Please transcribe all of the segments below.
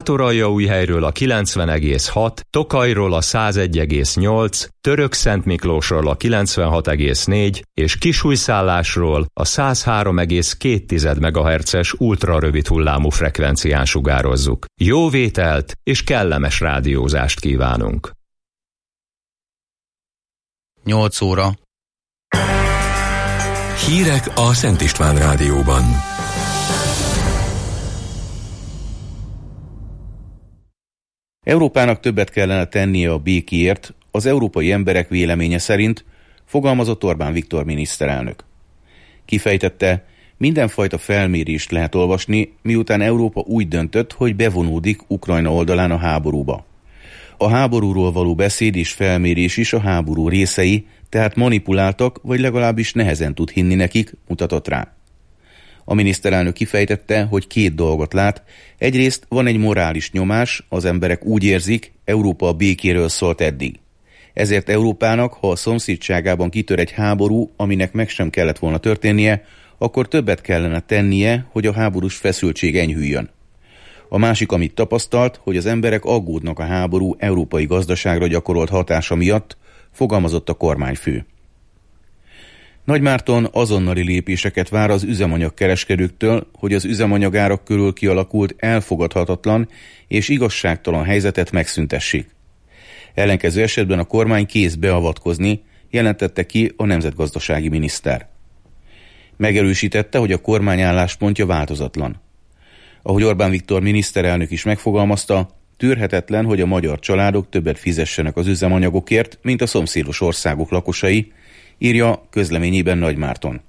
Sátoraljaújhelyről a 90,6, Tokajról a 101,8, Törökszentmiklósról a 96,4 és Kisújszállásról a 103,2 MHz-es ultrarövid hullámú frekvencián sugározzuk. Jó vételt és kellemes rádiózást kívánunk! 8 óra. Hírek a Szent István Rádióban. Európának többet kellene tennie a békéért, az európai emberek véleménye szerint, fogalmazott Orbán Viktor miniszterelnök. Kifejtette, mindenfajta felmérést lehet olvasni, miután Európa úgy döntött, hogy bevonódik Ukrajna oldalán a háborúba. A háborúról való beszéd és felmérés is a háború részei, tehát manipuláltak, vagy legalábbis nehezen tud hinni nekik, mutatott rá. A miniszterelnök kifejtette, hogy 2 dolgot lát. Egyrészt van egy morális nyomás, az emberek úgy érzik, Európa a békéről szólt eddig. Ezért Európának, ha a szomszédságában kitör egy háború, aminek meg sem kellett volna történnie, akkor többet kellene tennie, hogy a háborús feszültség enyhüljön. A másik, amit tapasztalt, hogy az emberek aggódnak a háború európai gazdaságra gyakorolt hatása miatt, fogalmazott a kormányfő. Nagymárton azonnali lépéseket vár az üzemanyagkereskedőktől, hogy az üzemanyagárak körül kialakult elfogadhatatlan és igazságtalan helyzetet megszüntessék. Ellenkező esetben a kormány kész beavatkozni, jelentette ki a nemzetgazdasági miniszter. Megerősítette, hogy a kormány álláspontja változatlan. Ahogy Orbán Viktor miniszterelnök is megfogalmazta, tűrhetetlen, hogy a magyar családok többet fizessenek az üzemanyagokért, mint a szomszédos országok lakosai, írja közleményében Nagymárton.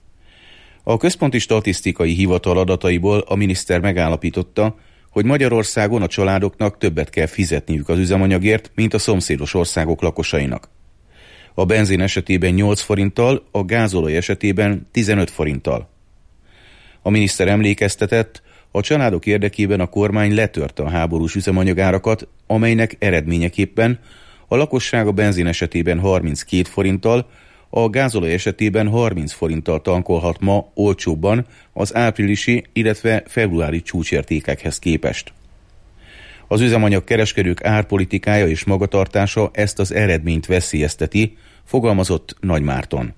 A Központi Statisztikai Hivatal adataiból a miniszter megállapította, hogy Magyarországon a családoknak többet kell fizetniük az üzemanyagért, mint a szomszédos országok lakosainak. A benzin esetében 8 forinttal, a gázolaj esetében 15 forinttal. A miniszter emlékeztetett, a családok érdekében a kormány letörte a háborús üzemanyagárakat, amelynek eredményeképpen a lakosság a benzin esetében 32 forinttal, a gázolaj esetében 30 forinttal tankolhat ma olcsóbban az áprilisi, illetve februári csúcsértékekhez képest. Az üzemanyag kereskedők árpolitikája és magatartása ezt az eredményt veszélyezteti, fogalmazott Nagymárton.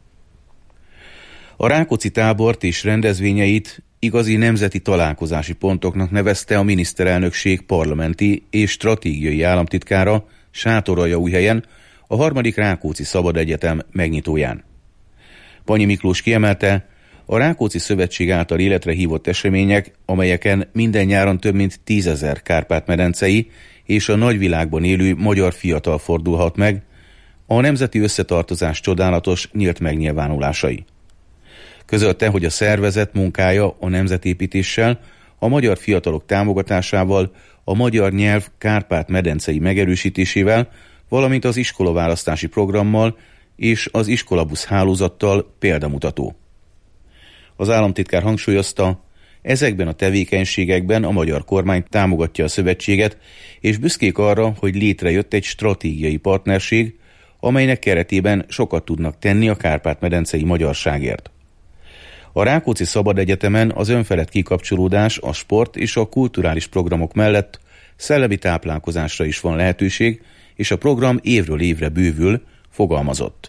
A Rákóczi tábort és rendezvényeit igazi nemzeti találkozási pontoknak nevezte a miniszterelnökség parlamenti és stratégiai államtitkára Sátoraljaújhelyen, a 3. Rákóczi Szabad Egyetem megnyitóján. Panyi Miklós kiemelte, a Rákóczi Szövetség által életre hívott események, amelyeken minden nyáron több mint 10 000 kárpát-medencei és a nagyvilágban élő magyar fiatal fordulhat meg, a nemzeti összetartozás csodálatos nyílt megnyilvánulásai. Közölte, hogy a szervezet munkája a nemzetépítéssel, a magyar fiatalok támogatásával, a magyar nyelv kárpát-medencei megerősítésével, valamint az iskolaválasztási programmal és az iskolabusz hálózattal példamutató. Az államtitkár hangsúlyozta, ezekben a tevékenységekben a magyar kormány támogatja a szövetséget, és büszkék arra, hogy létrejött egy stratégiai partnerség, amelynek keretében sokat tudnak tenni a kárpát-medencei magyarságért. A Rákóczi Szabad Egyetemen az önfelett kikapcsolódás, a sport és a kulturális programok mellett szellemi táplálkozásra is van lehetőség, és a program évről évre bővül, fogalmazott.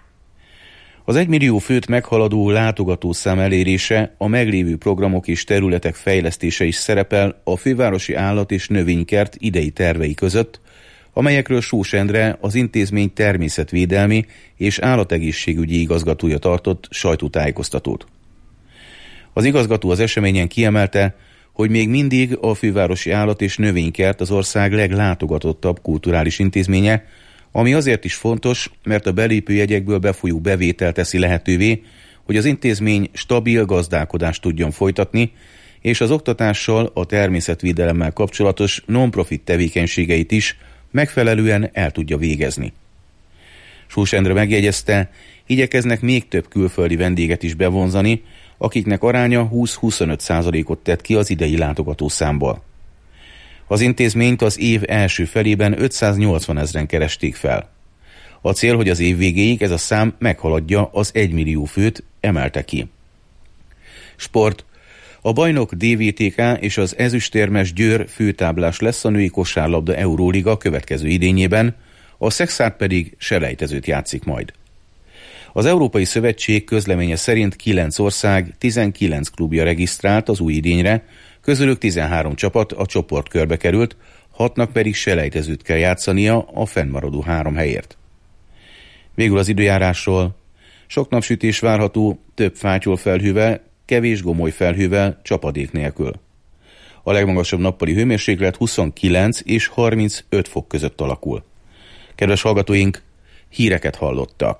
Az 1 millió főt meghaladó látogatószám elérése, a meglévő programok és területek fejlesztése is szerepel a fővárosi állat- és növénykert idei tervei között, amelyekről Sós Endre, az intézmény természetvédelmi és állategészségügyi igazgatója tartott sajtótájékoztatót. Az igazgató az eseményen kiemelte, hogy még mindig a fővárosi állat- és növénykert az ország leglátogatottabb kulturális intézménye, ami azért is fontos, mert a belépőjegyekből befolyó bevétel teszi lehetővé, hogy az intézmény stabil gazdálkodást tudjon folytatni, és az oktatással, a természetvédelemmel kapcsolatos non-profit tevékenységeit is megfelelően el tudja végezni. Sós Endre megjegyezte, igyekeznek még több külföldi vendéget is bevonzani, akiknek aránya 20-25%-ot tett ki az idei látogatószámból. Az intézményt az év első felében 580 000 keresték fel. A cél, hogy az év végéig ez a szám meghaladja az 1 millió főt, emelte ki. Sport. A bajnok DVTK és az ezüstérmes Győr főtáblás lesz a női kosárlabda Euróliga következő idényében, a Szexárd pedig selejtezőt játszik majd. Az Európai Szövetség közleménye szerint 9 ország 19 klubja regisztrált az új idényre, közülük 13 csapat a csoportkörbe került, 6-nak pedig selejtezőt kell játszania a fennmaradó 3 helyért. Végül az időjárásról. Sok napsütés várható, több fátyolfelhővel, kevés gomoly felhővel, csapadék nélkül. A legmagasabb nappali hőmérséklet 29 és 35 fok között alakul. Kedves hallgatóink, híreket hallottak.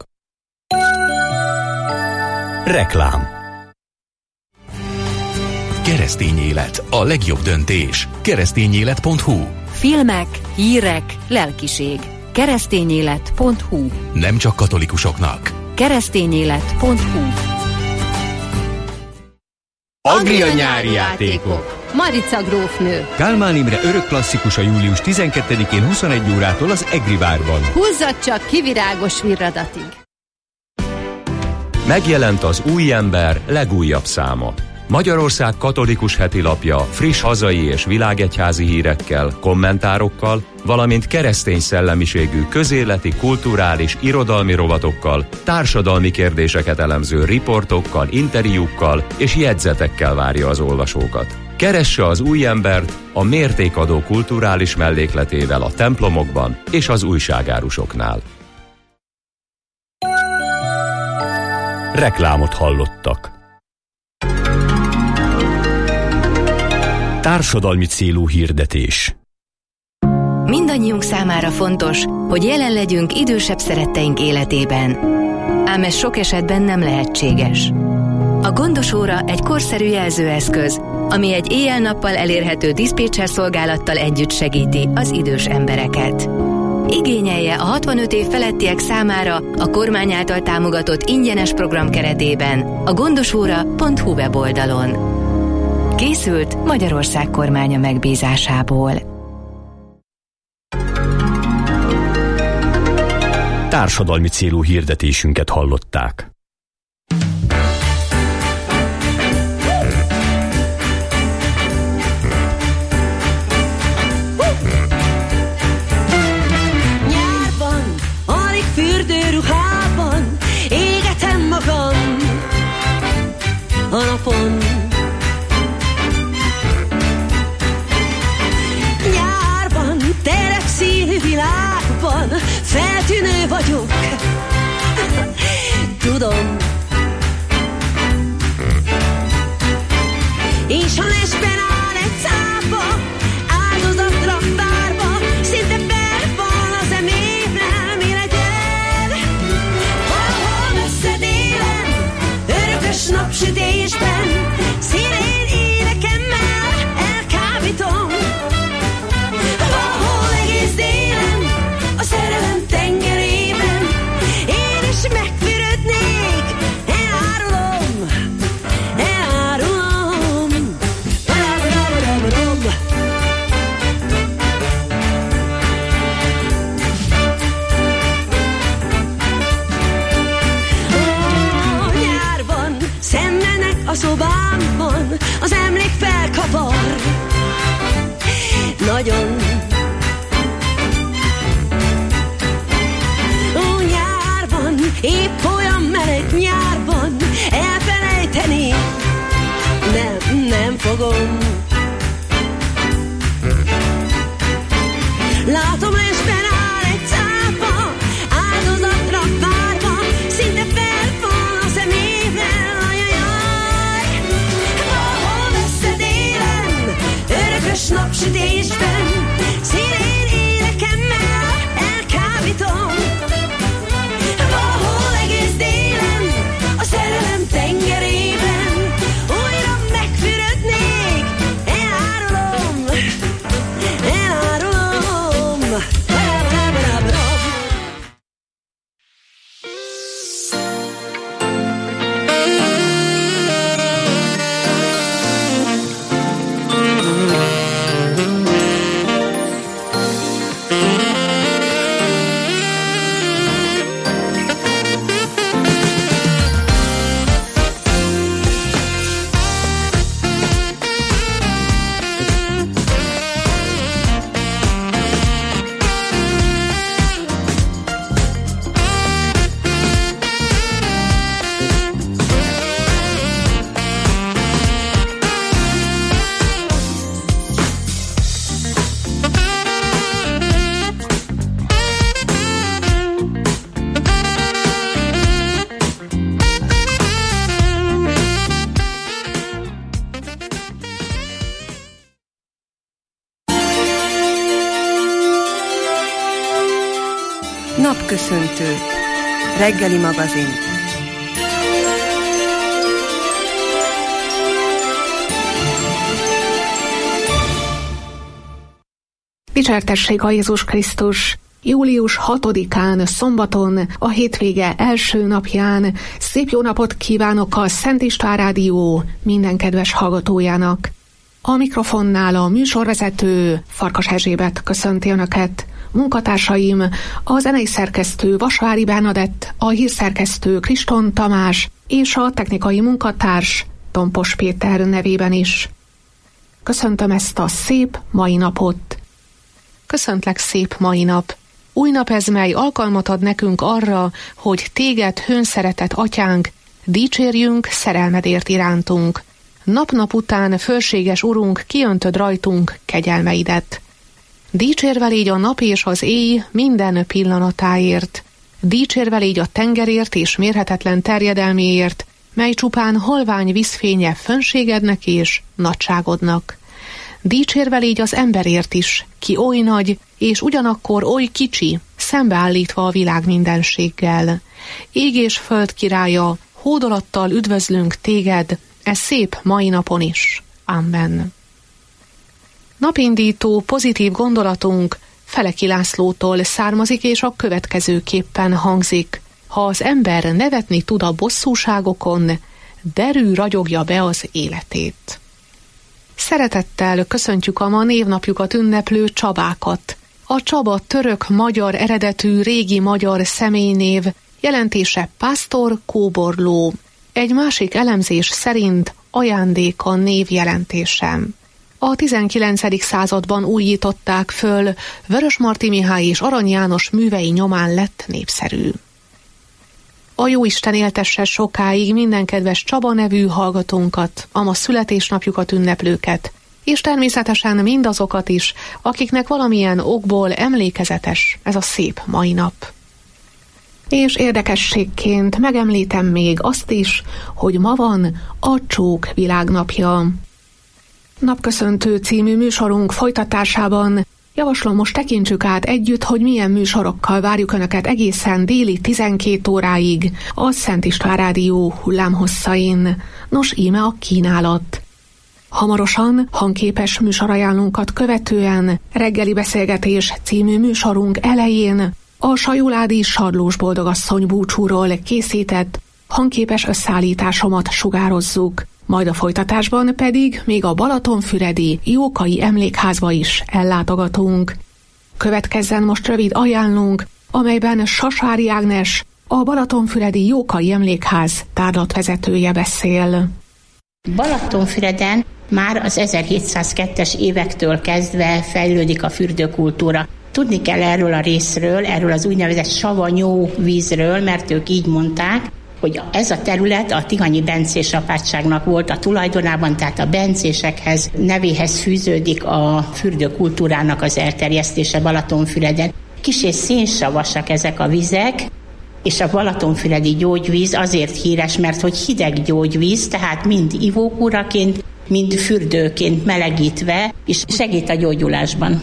Reklám. Keresztény élet, a legjobb döntés. Keresztényélet.hu. Filmek, hírek, lelkiség. Keresztényélet.hu. Nem csak katolikusoknak. Keresztényélet.hu. Agria nyári játékok. Marica grófnő. Kálmán Imre örök klasszikusa július 12-én 21 órától az Egri Bárban. Húzzad csak kivirágos virradatig. Megjelent az Új Ember legújabb száma. Magyarország katolikus hetilapja friss hazai és világegyházi hírekkel, kommentárokkal, valamint keresztény szellemiségű közéleti, kulturális, irodalmi rovatokkal, társadalmi kérdéseket elemző riportokkal, interjúkkal és jegyzetekkel várja az olvasókat. Keresse az Új Embert a mértékadó kulturális mellékletével a templomokban és az újságárusoknál. Reklámot hallottak. Társadalmi célú hirdetés. Mindannyiunk számára fontos, hogy jelen legyünk idősebb szeretteink életében. Ám ez sok esetben nem lehetséges. A gondos óra egy korszerű jelzőeszköz, ami egy éjjel-nappal elérhető diszpécser szolgálattal együtt segíti az idős embereket. Igényelje a 65 év felettiek számára a kormány által támogatott ingyenes program keretében a gondosóra.hu weboldalon. Készült Magyarország kormánya megbízásából. Társadalmi célú hirdetésünket hallották. Nyárban, alig fürdőruhában égetem magam a napon. Világban feltűnő vagyok, tudom. És ha lesben áll egy cápa, áldozatra várva, szinte belvan az emében, mi legyen. Valahol messze délen, örökös napsütésben, színén énekemmel elkábítom. A szerelem tengerében én is megfürödnék, elárulom, elárulom. Nyárban szemlenek a szobámban, az emlék felkavar. Nagyon épp olyan meleg nyárban elfelejteni nem fogom. Látom, lesben áll egy cápa, áldozatra várva, szinte felfal a szemében, ajajaj. Valahol messze délen, örökös napsütésben, színén énekemmel elkábítom. A szerelem tengerében újra megfürödnék, elárulom, elárulom. Napköszöntő. Reggeli magazin. Dicsértessék a Jézus Krisztus! Július 6-án, szombaton, a hétvége első napján szép jó napot kívánok a Szent István Rádió minden kedves hallgatójának. A mikrofonnál a műsorvezető Farkas Erzsébet köszönti Önöket. Munkatársaim a zenei szerkesztő Vasvári Bernadett, a hírszerkesztő Kriston Tamás és a technikai munkatárs Tompos Péter nevében is. Köszöntöm ezt a szép mai napot. Köszöntlek, szép mai nap. Új nap ez, mely alkalmat ad nekünk arra, hogy téged, hőnszeretett atyánk, dicsérjünk szerelmedért irántunk. Nap-nap után, fölséges urunk, kiöntöd rajtunk kegyelmeidet. Dicsérve légy a nap és az éj minden pillanatáért. Dicsérve légy a tengerért és mérhetetlen terjedelméért, mely csupán halvány vízfénye fönségednek és nagyságodnak. Dicsérve légy az emberért is, ki oly nagy, és ugyanakkor oly kicsi, szembeállítva a világ mindenséggel. Ég és föld királya, hódolattal üdvözlünk téged, e szép mai napon is. Amen. Napindító pozitív gondolatunk Feleki Lászlótól származik, és a következőképpen hangzik. Ha az ember nevetni tud a bosszúságokon, derű ragyogja be az életét. Szeretettel köszöntjük a ma névnapjukat ünneplő Csabákat. A Csaba török-magyar eredetű régi magyar személynév, jelentése pásztor, kóborló. Egy másik elemzés szerint ajándék a név jelentésem. A 19. században újították föl, Vörösmarty Mihály és Arany János művei nyomán lett népszerű. A Jóisten éltesse sokáig minden kedves Csaba nevű hallgatónkat, a ma születésnapjukat ünneplőket, és természetesen mindazokat is, akiknek valamilyen okból emlékezetes ez a szép mai nap. És érdekességként megemlítem még azt is, hogy ma van a Csók világnapja. Napköszöntő című műsorunk folytatásában javaslom, most tekintsük át együtt, hogy milyen műsorokkal várjuk Önöket egészen déli 12 óráig a Szent István Rádió hullámhosszain. Nos, íme a kínálat. Hamarosan hangképes műsorajánlónkat követően reggeli beszélgetés című műsorunk elején a Sajuládi Sarlós boldogasszony búcsúról készített hangképes összeállításomat sugározzuk. Majd a folytatásban pedig még a balatonfüredi Jókai Emlékházba is ellátogatunk. Következzen most rövid ajánlónk, amelyben Sasári Ágnes, a balatonfüredi Jókai Emlékház tárlatvezetője beszél. Balatonfüreden már az 1702-es évektől kezdve fejlődik a fürdőkultúra. Tudni kell erről a részről, erről az úgynevezett savanyó vízről, mert ők így mondták, hogy ez a terület a tihanyi bencés apátságnak volt a tulajdonában, tehát a bencésekhez, nevéhez fűződik a fürdőkultúrának az elterjesztése Balatonfüreden. Kis és szénsavasak ezek a vizek, és a balatonfüredi gyógyvíz azért híres, mert hogy hideg gyógyvíz, tehát mind ivókúraként, mind fürdőként melegítve, és segít a gyógyulásban.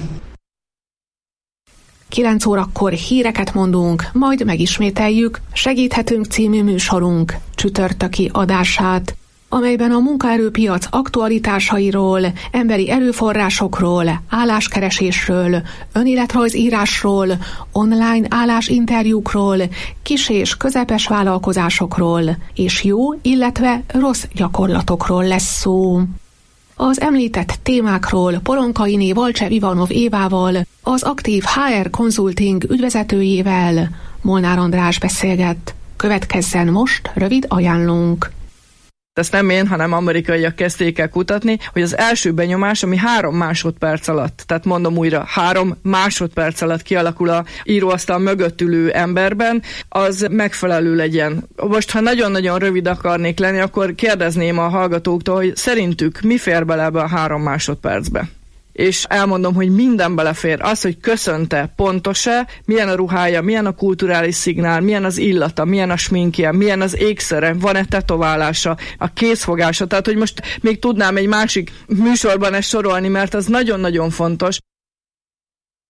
9 órakor híreket mondunk, majd megismételjük Segíthetünk című műsorunk csütörtöki adását, amelyben a munkaerőpiac aktualitásairól, emberi erőforrásokról, álláskeresésről, önéletrajzírásról, online állásinterjúkról, kis- és közepes vállalkozásokról, és jó, illetve rossz gyakorlatokról lesz szó. Az említett témákról Poronkainé Valcsev Ivanov Évával, az aktív HR Consulting ügyvezetőjével Molnár András beszélget. Következzen most rövid ajánlónk. Ezt nem én, hanem amerikaiak kezdték el kutatni, hogy az első benyomás, ami 3 másodperc alatt, tehát mondom újra, 3 másodperc alatt kialakul a íróasztal mögött ülő emberben, az megfelelő legyen. Most, ha nagyon-nagyon rövid akarnék lenni, akkor kérdezném a hallgatóktól, hogy szerintük mi fér bele ebbe a 3 másodpercbe. És elmondom, hogy minden belefér. Az, hogy köszönte, pontos-e, milyen a ruhája, milyen a kulturális szignál, milyen az illata, milyen a sminkje, milyen az ékszere, van-e tetoválása, a kézfogása. Tehát, hogy most még tudnám egy másik műsorban ezt sorolni, mert az nagyon-nagyon fontos.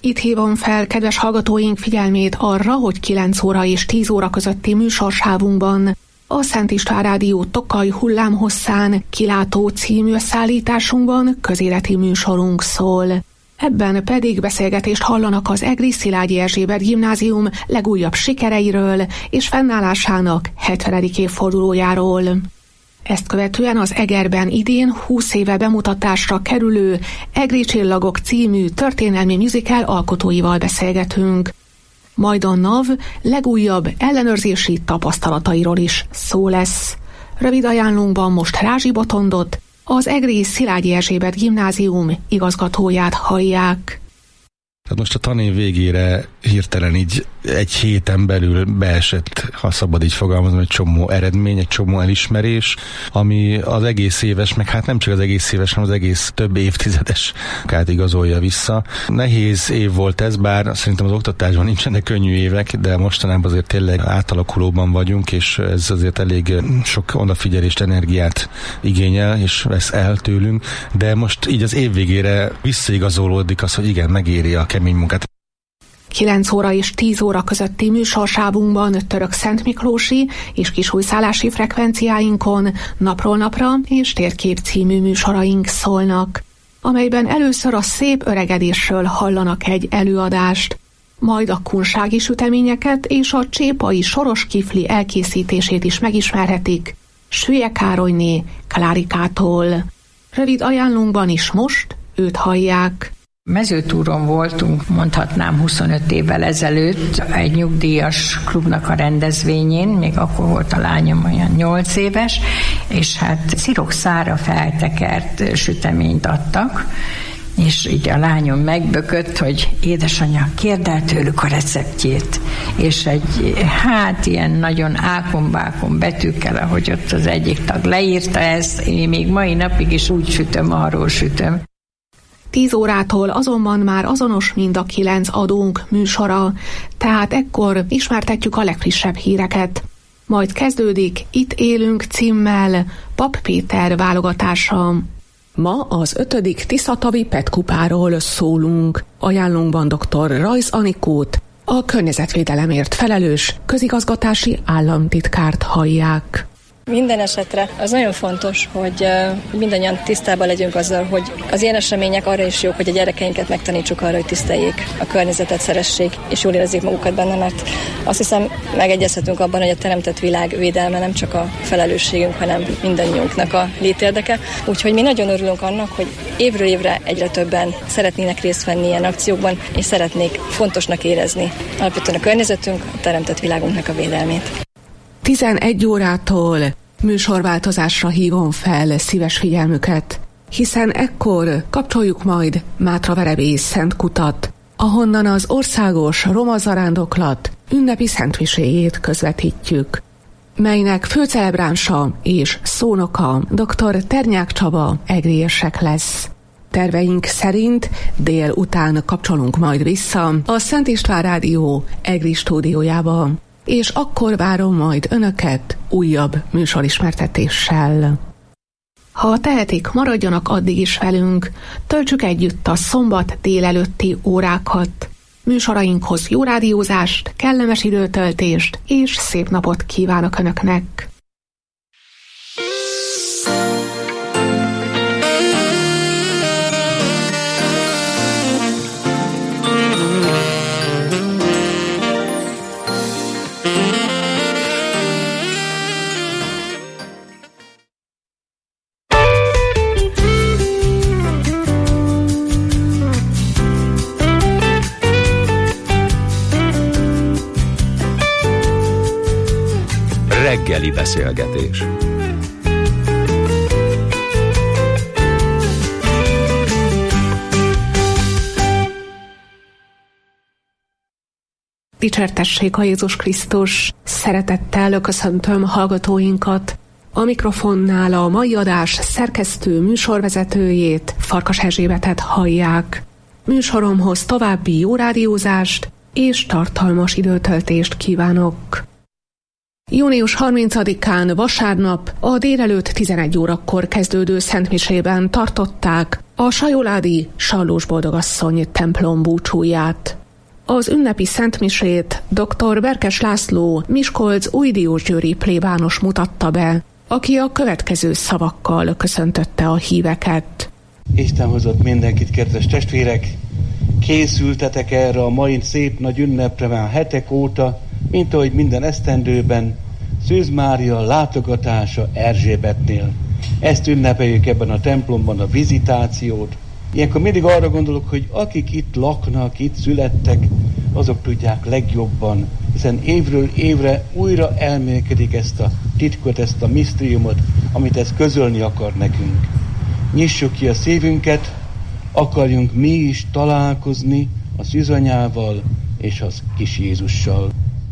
Itt hívom fel kedves hallgatóink figyelmét arra, hogy 9 óra és 10 óra közötti műsorsávunkban a Szent István Rádió Tokaj hullámhosszán Kilátó című összeállításunkban közéleti műsorunk szól. Ebben pedig beszélgetést hallanak az Egri Szilágyi Erzsébet Gimnázium legújabb sikereiről és fennállásának 70. évfordulójáról. Ezt követően az Egerben idén 20 éve bemutatásra kerülő Egri Csillagok című történelmi musical alkotóival beszélgetünk. Majd a NAV legújabb ellenőrzési tapasztalatairól is szó lesz. Rövid ajánlónkban most Rázsi Botondot, az Egri Szilágyi Erzsébet Gimnázium igazgatóját hallják. Tehát most a tanév végére hirtelen így egy héten belül beesett, ha szabad így fogalmazom, egy csomó eredmény, egy csomó elismerés, ami az egész éves, meg hát nem csak az egész éves, hanem az egész több évtizedes munkát igazolja vissza. Nehéz év volt ez, bár szerintem az oktatásban nincsenek könnyű évek, de mostanában azért tényleg átalakulóban vagyunk, és ez azért elég sok odafigyelést, energiát igényel, és vesz el tőlünk, de most így az év végére visszaigazolódik az, hogy igen, megéri a kemény munkát. 9 óra és 10 óra közötti műsorsávunkban Török Szentmiklósi és kisújszállási frekvenciáinkon Napról napra és Térkép című műsoraink szólnak, amelyben először a szép öregedésről hallanak egy előadást, majd a kunsági süteményeket és a csépai soros kifli elkészítését is megismerhetik Sülye Károlyné Klárikától. Rövid ajánlónkban is most őt hallják. Mezőtúron voltunk, mondhatnám 25 évvel ezelőtt, egy nyugdíjas klubnak a rendezvényén, még akkor volt a lányom olyan 8 éves, és hát szirokszára feltekert süteményt adtak, és így a lányom megbökött, hogy édesanyja, kérd el tőlük a receptjét. És egy, hát ilyen nagyon ákombákon betűkkel, ahogy ott az egyik tag leírta ezt, én még mai napig is úgy sütöm, arról sütöm. 10 órától azonban már azonos mind a 9 adónk műsora, tehát ekkor ismertetjük a legfrissebb híreket. Majd kezdődik Itt élünk címmel Pap Péter válogatása. Ma az 5. Tiszatavi PET-kupáról szólunk. Ajánlónkban dr. Rajz Anikót, a környezetvédelemért felelős közigazgatási államtitkárt hallják. Minden esetre az nagyon fontos, hogy mindannyian tisztában legyünk azzal, hogy az ilyen események arra is jók, hogy a gyerekeinket megtanítsuk arra, hogy tiszteljék a környezetet, szeressék, és jól érezzék magukat benne, mert azt hiszem megegyezhetünk abban, hogy a teremtett világ védelme nem csak a felelősségünk, hanem mindannyiunknak a létérdeke. Úgyhogy mi nagyon örülünk annak, hogy évről évre egyre többen szeretnének részt venni ilyen akciókban, és szeretnék fontosnak érezni alapvetően a környezetünk, a teremtett világunknak a védelmét. 11 órától műsorváltozásra hívom fel szíves figyelmüket, hiszen ekkor kapcsoljuk majd Mátraverebély Szent Kutat, ahonnan az országos roma zarándoklat ünnepi szentmiséjét közvetítjük, melynek főcelebránsa és szónoka dr. Ternyák Csaba egriérsek lesz. Terveink szerint délután kapcsolunk majd vissza a Szent István Rádió Egri stúdiójába, és akkor várom majd önöket újabb műsorismertetéssel. Ha tehetik, maradjanak addig is velünk, töltsük együtt a szombat délelőtti órákat. Műsorainkhoz jó rádiózást, kellemes időtöltést és szép napot kívánok önöknek! Reggeli beszélgetés. Dicsértessék a Jézus Krisztus! Szeretettel köszöntöm hallgatóinkat. A mikrofonnál a mai adás szerkesztő műsorvezetőjét, Farkas Erzsébetet hallják. Műsoromhoz további jó rádiózást és tartalmas időtöltést kívánok. Június 30-án vasárnap a délelőtt 11 órakor kezdődő szentmisében tartották a sajoládi Sallós Boldogasszony templom búcsúját. Az ünnepi szentmisét dr. Berkes László Miskolc újdiósgyőri plébános mutatta be, aki a következő szavakkal köszöntötte a híveket. Isten hozott mindenkit, kedves testvérek! Készültetek erre a mai szép nagy ünnepre már hetek óta, mint ahogy minden esztendőben, Szűz Mária látogatása Erzsébetnél. Ezt ünnepeljük ebben a templomban, a vizitációt. Ilyenkor mindig arra gondolok, hogy akik itt laknak, itt születtek, azok tudják legjobban, hiszen évről évre újra elmélkedik ezt a titkot, ezt a misztériumot, amit ez közölni akar nekünk. Nyissuk ki a szívünket, akarjunk mi is találkozni a szűzanyával és az kis Jézussal.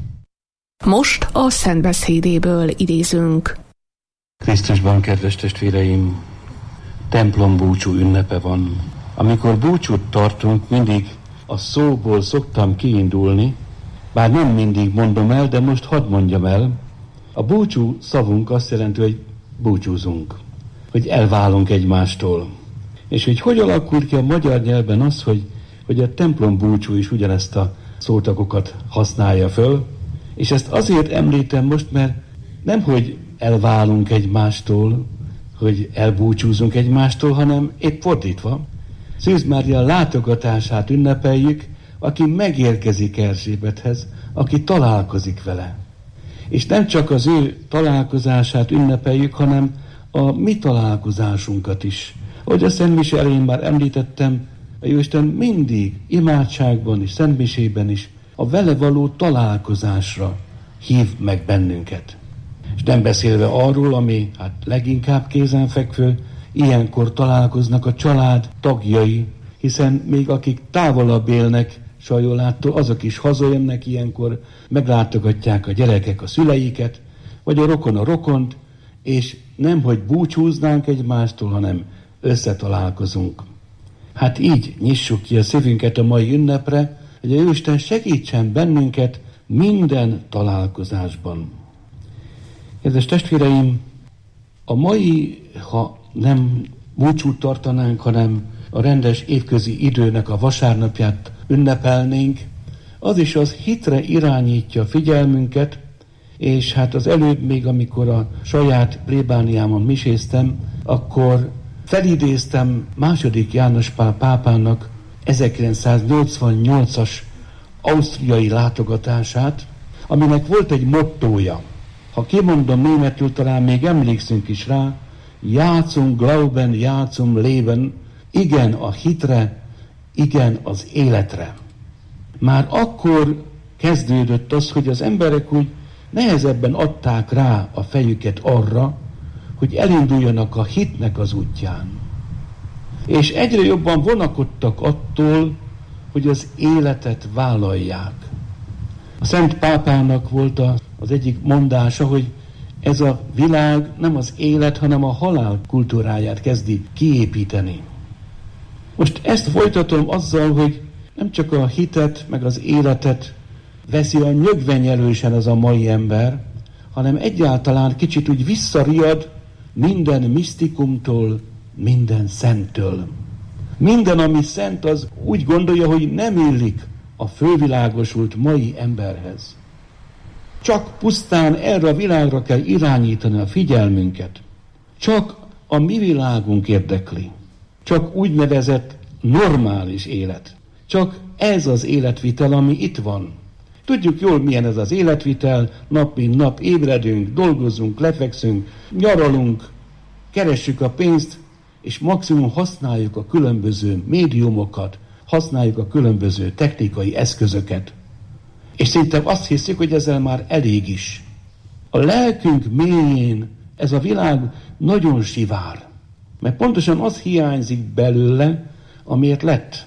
Most a szentbeszédéből idézünk. Krisztusban, kedves testvéreim, templom búcsú ünnepe van. Amikor búcsút tartunk, mindig a szóból szoktam kiindulni, bár nem mindig mondom el, de most hadd mondjam el. A búcsú szavunk azt jelenti, hogy búcsúzunk, hogy elválunk egymástól. És hogy alakul ki a magyar nyelven az, hogy a templom búcsú is ugyanezt a szótagokat használja föl, és ezt azért említem most, mert nemhogy elválunk egymástól, hogy elbúcsúzunk egymástól, hanem épp fordítva. Szűz Mária látogatását ünnepeljük, aki megérkezik Erzsébethez, aki találkozik vele. És nem csak az ő találkozását ünnepeljük, hanem a mi találkozásunkat is. Ahogy a szentmise elején már említettem, a Jóisten mindig imádságban és szentmisében is a vele való találkozásra hív meg bennünket. És nem beszélve arról, ami leginkább kézenfekvő, ilyenkor találkoznak a család tagjai, hiszen még akik távolabb élnek Sajolától, azok is hazajönnek ilyenkor, meglátogatják a gyerekek a szüleiket, vagy a rokon a rokont, és nem, hogy búcsúznánk egymástól, hanem összetalálkozunk. Hát így nyissuk ki a szívünket a mai ünnepre, hogy a Jóisten segítsen bennünket minden találkozásban. Kedves testvéreim, a mai, ha nem búcsút tartanánk, hanem a rendes évközi időnek a vasárnapját ünnepelnénk, az is az hitre irányítja a figyelmünket, és hát az előbb még, amikor a saját plébániámon miséztem, akkor felidéztem II. János Pál pápának 1988-as ausztriai látogatását, aminek volt egy mottója. Ha kimondom németül, talán még emlékszünk is rá, Ja zum Glauben, ja zum Leben, igen a hitre, igen az életre. Már akkor kezdődött az, hogy az emberek úgy nehezebben adták rá a fejüket arra, hogy elinduljanak a hitnek az útján. És egyre jobban vonakodtak attól, hogy az életet vállalják. A Szent Pápának volt az egyik mondása, hogy ez a világ nem az élet, hanem a halál kultúráját kezdi kiépíteni. Most ezt folytatom azzal, hogy nem csak a hitet, meg az életet veszi a nyögvenyelősen az a mai ember, hanem egyáltalán kicsit úgy visszariad minden misztikumtól, minden szenttől. Minden, ami szent, az úgy gondolja, hogy nem illik a fölvilágosult mai emberhez. Csak pusztán erre a világra kell irányítani a figyelmünket. Csak a mi világunk érdekli. Csak úgynevezett normális élet. Csak ez az életvitel, ami itt van. Tudjuk jól, milyen ez az életvitel, nap mint nap ébredünk, dolgozunk, lefekszünk, nyaralunk, keressük a pénzt, és maximum használjuk a különböző médiumokat, használjuk a különböző technikai eszközöket. És szerintem azt hiszik, hogy ezzel már elég is. A lelkünk mélyén ez a világ nagyon sivár, mert pontosan az hiányzik belőle, amiért lett.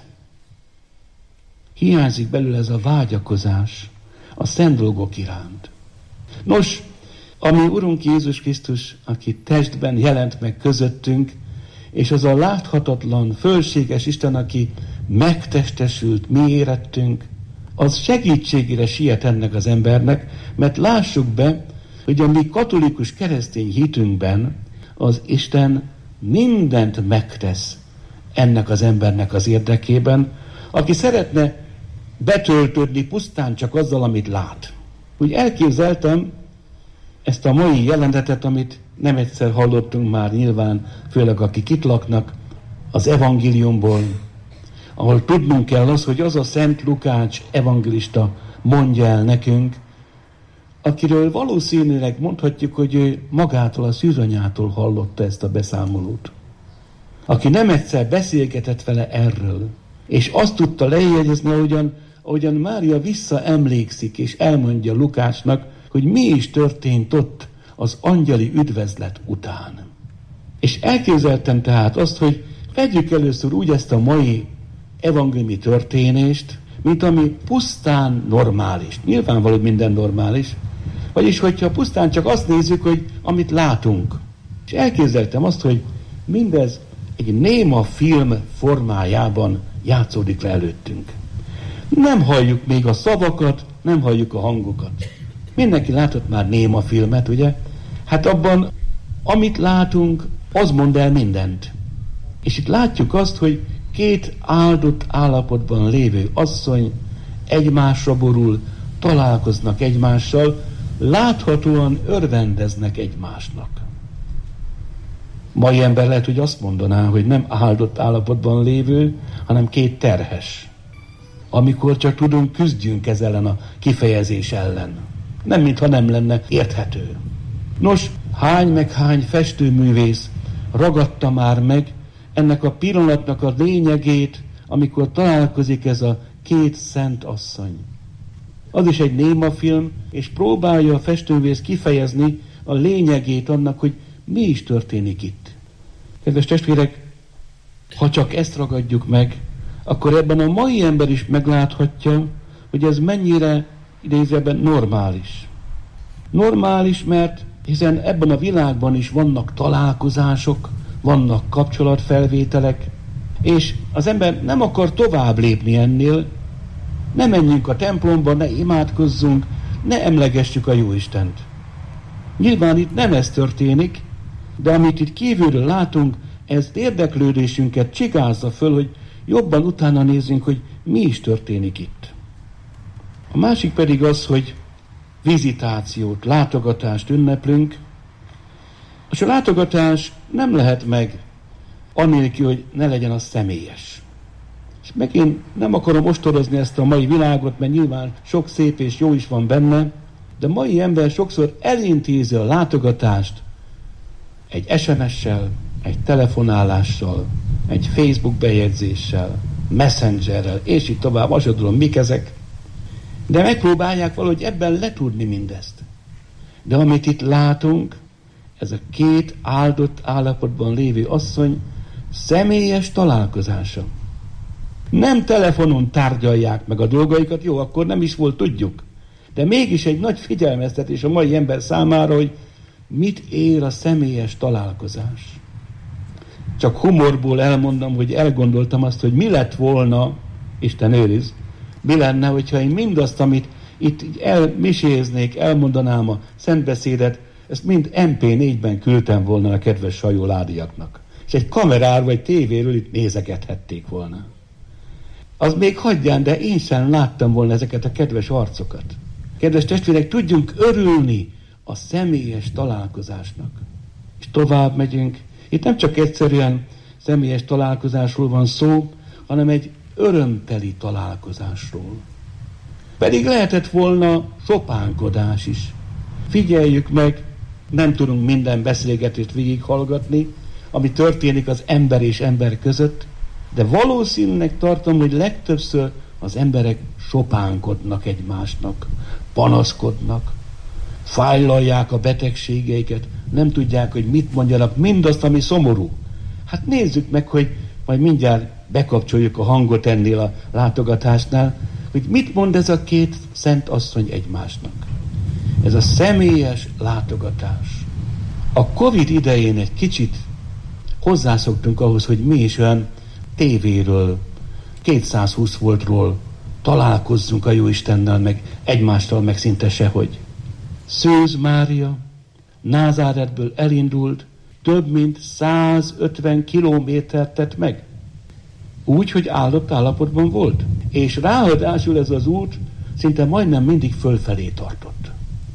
Hiányzik belőle ez a vágyakozás a szent dolgok iránt. Nos, ami Urunk Jézus Krisztus, aki testben jelent meg közöttünk, és az a láthatatlan, fölséges Isten, aki megtestesült mi érettünk, az segítségére siet ennek az embernek, mert lássuk be, hogy a mi katolikus keresztény hitünkben az Isten mindent megtesz ennek az embernek az érdekében, aki szeretne betöltődni pusztán csak azzal, amit lát. Úgy elképzeltem ezt a mai jelenetet, amit nem egyszer hallottunk már nyilván, főleg akik itt laknak, az evangéliumból, ahol tudnunk kell az, hogy az a Szent Lukács evangélista mondja el nekünk, akiről valószínűleg mondhatjuk, hogy ő magától, a szűzanyától hallotta ezt a beszámolót. Aki nem egyszer beszélgetett vele erről, és azt tudta lejegyezni, ahogyan Mária visszaemlékszik, és elmondja Lukácsnak, hogy mi is történt ott az angyali üdvözlet után. És elképzeltem tehát azt, hogy vegyük először úgy ezt a mai evangéliumi történést, mint ami pusztán normális. Nyilvánvaló minden normális. Vagyis, hogyha pusztán csak azt nézzük, hogy amit látunk. És elképzeltem azt, hogy mindez egy néma film formájában játszódik le előttünk. Nem halljuk még a szavakat, nem halljuk a hangokat. Mindenki látott már néma filmet, ugye? Hát abban, amit látunk, az mond el mindent. És itt látjuk azt, hogy két áldott állapotban lévő asszony egymásra borul, találkoznak egymással, láthatóan örvendeznek egymásnak. Mai ember lehet, hogy azt mondaná, hogy nem áldott állapotban lévő, hanem két terhes. Amikor csak tudunk, küzdjünk ez ellen a kifejezés ellen. Nem, mintha nem lenne érthető. Nos, hány festőművész ragadta már meg ennek a pillanatnak a lényegét, amikor találkozik ez a két szent asszony. Az is egy néma film, és próbálja a festőművész kifejezni a lényegét annak, hogy mi is történik itt. Kedves testvérek, ha csak ezt ragadjuk meg, akkor ebben a mai ember is megláthatja, hogy ez mennyire idézőben normális. Normális, mert hiszen ebben a világban is vannak találkozások, vannak kapcsolatfelvételek, és az ember nem akar tovább lépni ennél, ne menjünk a templomba, ne imádkozzunk, ne emlegessük a Jóistent. Nyilván itt nem ez történik, de amit itt kívülről látunk, ez érdeklődésünket csigázza föl, hogy jobban utána nézzünk, hogy mi is történik itt. A másik pedig az, hogy vizitációt, látogatást ünneplünk, és a látogatás nem lehet meg anélkül, hogy ne legyen az személyes. És megint nem akarom ostorozni ezt a mai világot, mert nyilván sok szép és jó is van benne, de mai ember sokszor elintézi a látogatást egy SMS-sel, egy telefonálással, egy Facebook bejegyzéssel, Messengerrel, és így tovább, azt tudom, mik ezek. De megpróbálják valahogy ebben letudni mindezt. De amit itt látunk, ez a két áldott állapotban lévő asszony személyes találkozása. Nem telefonon tárgyalják meg a dolgaikat, jó, akkor nem is volt, tudjuk. De mégis egy nagy figyelmeztetés a mai ember számára, hogy mit ér a személyes találkozás. Csak humorból elmondom, hogy elgondoltam azt, hogy mi lett volna, Isten őriz, mi lenne, hogyha én mindazt, amit itt elmiséznék, elmondanám a szentbeszédet, ezt mind MP4-ben küldtem volna a kedves sajóládiaknak. És egy kameráról vagy tévéről itt nézegethették volna. Az még hagyján, de én sem láttam volna ezeket a kedves arcokat. Kedves testvérek, tudjunk örülni a személyes találkozásnak. És tovább megyünk. Itt nem csak egyszerűen személyes találkozásról van szó, hanem egy örömteli találkozásról. Pedig lehetett volna sopánkodás is. Figyeljük meg, nem tudunk minden beszélgetést végighallgatni, ami történik az ember és ember között, de valószínűleg tartom, hogy legtöbbször az emberek sopánkodnak egymásnak, panaszkodnak, fájlalják a betegségeiket, nem tudják, hogy mit mondjanak, mindazt, ami szomorú. Hát nézzük meg, hogy majd mindjárt bekapcsoljuk a hangot ennél a látogatásnál, hogy mit mond ez a két szent asszony egymásnak. Ez a személyes látogatás. A Covid idején egy kicsit hozzászoktunk ahhoz, hogy mi is olyan tévéről, 220 voltról találkozzunk a Jóistennel, meg egymástól, meg szinte sehogy. Szűz Mária Názáretből elindult, több mint 150 kilométert tett meg. Úgy, hogy áldott állapotban volt. És ráadásul ez az út szinte majdnem mindig fölfelé tartott.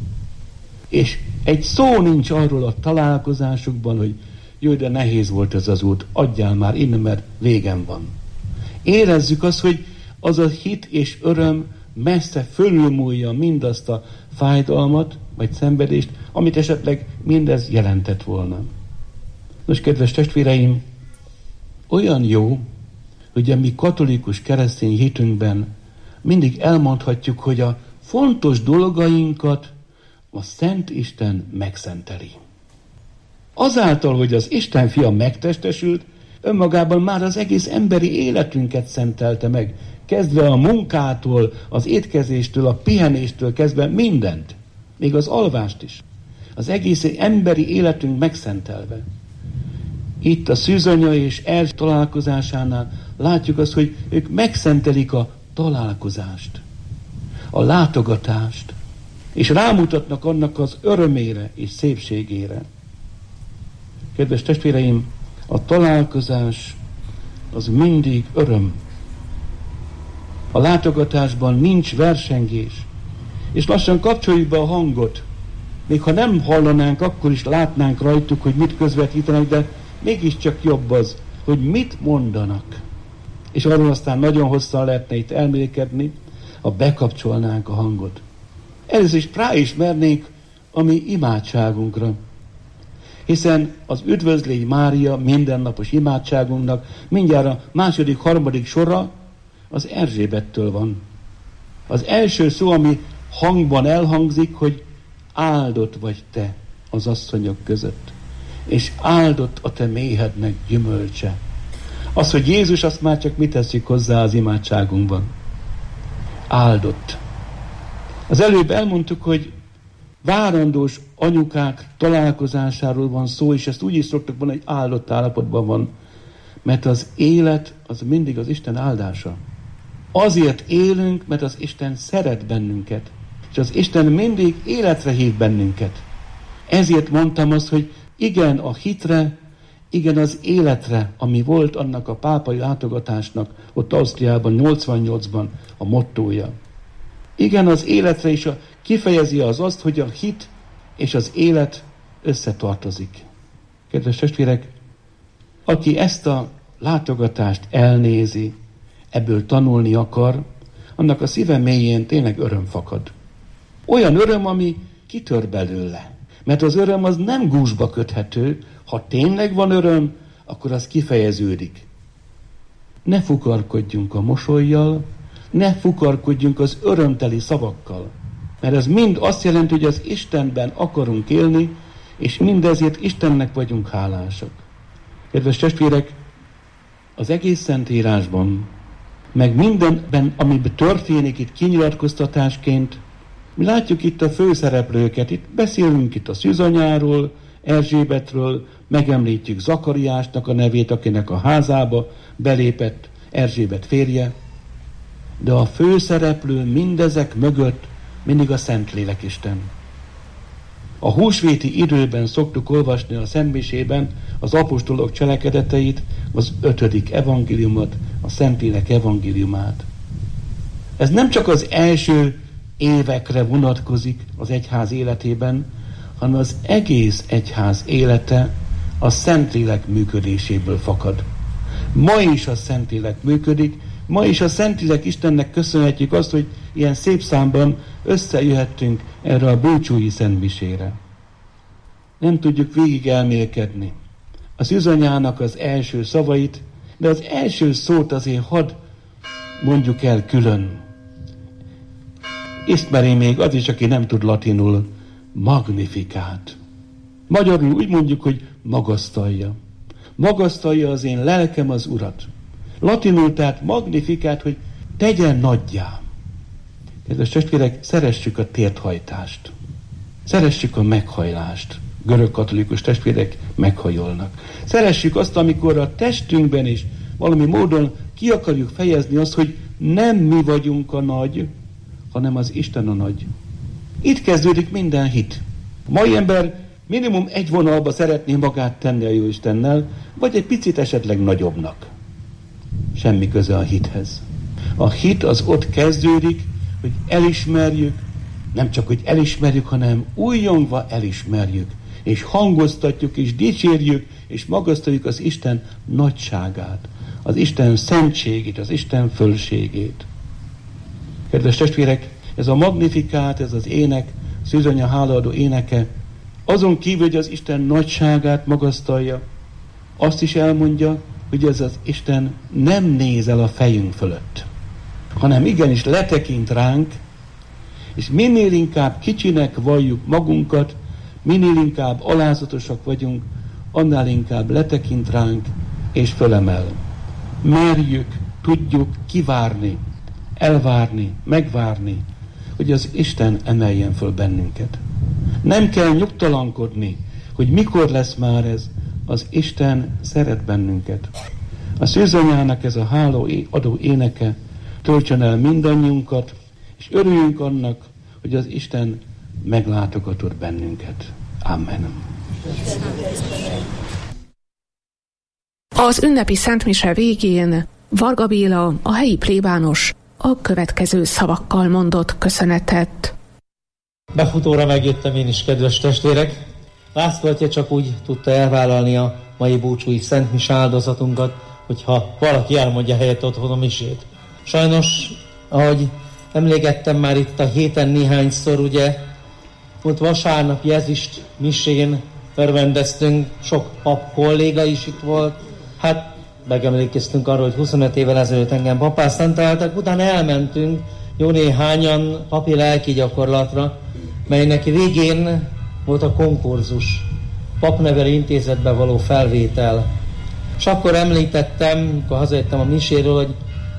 És egy szó nincs arról a találkozásukban, hogy jó, de nehéz volt ez az út, adjál már innen, mert végem van. Érezzük azt, hogy az a hit és öröm messze fölülmúlja mindazt a fájdalmat, vagy szenvedést, amit esetleg mindez jelentett volna. Nos, kedves testvéreim, olyan jó, hogy a mi katolikus keresztény hitünkben mindig elmondhatjuk, hogy a fontos dolgainkat a Szent Isten megszenteli. Azáltal, hogy az Isten fia megtestesült, önmagában már az egész emberi életünket szentelte meg, kezdve a munkától, az étkezéstől, a pihenéstől kezdve mindent, még az alvást is. Az egész emberi életünk megszentelve. Itt a szűzanya és Erzsébet találkozásánál látjuk azt, hogy ők megszentelik a találkozást, a látogatást, és rámutatnak annak az örömére és szépségére. Kedves testvéreim, a találkozás az mindig öröm. A látogatásban nincs versengés, és lassan kapcsoljuk be a hangot. Még ha nem hallanánk, akkor is látnánk rajtuk, hogy mit közvetítenek, de mégiscsak jobb az, hogy mit mondanak. És arról aztán nagyon hosszan lehetne itt elmélkedni, ha bekapcsolnánk a hangot. Először is ráismernénk a mi imádságunkra. Hiszen az Üdvözlégy Mária mindennapos imádságunknak mindjárt a második, harmadik sora az Erzsébettől van. Az első szó, ami hangban elhangzik, hogy áldott vagy te az asszonyok között, és áldott a te méhednek gyümölcse. Az, hogy Jézus, azt már csak mi tesszük hozzá az imádságunkban. Áldott. Az előbb elmondtuk, hogy várandós anyukák találkozásáról van szó, és ezt úgy is szoktuk mondani, hogy áldott állapotban van, mert az élet az mindig az Isten áldása. Azért élünk, mert az Isten szeret bennünket, és az Isten mindig életre hív bennünket. Ezért mondtam azt, hogy igen a hitre, igen az életre, ami volt annak a pápai látogatásnak, ott Ausztriában, 88-ban a mottója. Igen az életre is kifejezi az azt, hogy a hit és az élet összetartozik. Kedves testvérek, aki ezt a látogatást elnézi, ebből tanulni akar, annak a szíve mélyén tényleg öröm fakad. Olyan öröm, ami kitör belőle. Mert az öröm az nem gúzsba köthető, ha tényleg van öröm, akkor az kifejeződik. Ne fukarkodjunk a mosollyal, ne fukarkodjunk az örömteli szavakkal, mert ez mind azt jelenti, hogy az Istenben akarunk élni, és mindezért Istennek vagyunk hálásak. Kedves testvérek, az egész Szentírásban, meg mindenben, amiben történik itt kinyilatkoztatásként, mi látjuk itt a főszereplőket, itt beszélünk itt a szűzanyáról, Erzsébetről, megemlítjük Zakariásnak a nevét, akinek a házába belépett Erzsébet férje, de a főszereplő mindezek mögött mindig a Szentlélekisten. A húsvéti időben szoktuk olvasni a Szentmisében az apostolok cselekedeteit, az 5. evangéliumot, a Szentlélek evangéliumát. Ez nem csak az első évekre vonatkozik az egyház életében, hanem az egész egyház élete a Szentlélek működéséből fakad. Ma is a Szentlélek működik, ma is a Szentlélek Istennek köszönhetjük azt, hogy ilyen szép számban összejöhettünk erre a búcsúi szentmisére. Nem tudjuk végig elmélkedni az szűzanyának az első szavait, de az első szót azért hadd mondjuk el külön. Ismeri még az is, aki nem tud latinul, magnifikát. Magyarul úgy mondjuk, hogy magasztalja. Magasztalja az én lelkem az Urat. Latinul tehát magnifikát, hogy tegyen nagyjá. Kedves testvérek, szeressük a térthajtást. Szeressük a meghajlást. Görög katolikus testvérek meghajolnak. Szeressük azt, amikor a testünkben is valami módon ki akarjuk fejezni azt, hogy nem mi vagyunk a nagy, hanem az Isten a nagy. Itt kezdődik minden hit. A mai ember minimum egy vonalba szeretné magát tenni a Jóistennel, vagy egy picit esetleg nagyobbnak. semmi köze a hithez. A hit az ott kezdődik, hogy elismerjük, nem csak, hogy elismerjük, hanem újjongva elismerjük, és hangoztatjuk, és dicsérjük, és magasztaljuk az Isten nagyságát, az Isten szentségét, az Isten fölségét. Kedves testvérek, ez a Magnifikát, ez az ének, Szűzanya hálaadó éneke, azon kívül, hogy az Isten nagyságát magasztalja, azt is elmondja, hogy ez az Isten nem néz el a fejünk fölött, hanem igenis letekint ránk, és minél inkább kicsinek valljuk magunkat, minél inkább alázatosak vagyunk, annál inkább letekint ránk, és fölemel. Merjük, tudjuk kivárni, elvárni, megvárni, hogy az Isten emeljen föl bennünket. Nem kell nyugtalankodni, hogy mikor lesz már ez. Az Isten szeret bennünket. A Szűzanyának ez a hálaadó éneke töltsön el mindannyiunkat, és örüljünk annak, hogy az Isten meglátogatott bennünket. Amen. Az ünnepi szentmise végén Varga Béla, a helyi plébános, a következő szavakkal mondott köszönetet. Befutóra megjöttem én is, kedves testvérek. László atya csak úgy tudta elvállalni a mai búcsúi szentmise áldozatunkat, hogyha valaki elmondja helyett otthon a misét. Sajnos, ahogy emlékeztem már itt a héten néhányszor, ugye, volt vasárnapi ezüst misén örvendeztünk, sok pap kolléga is itt volt. Hát megemlékeztünk arról, hogy 25 évvel ezelőtt engem papá szenteltek, utána elmentünk jó néhányan papi lelki gyakorlatra, melynek végén volt a konkurzus, papnevelő intézetbe való felvétel. És akkor említettem, amikor hazajöttem a miséről, hogy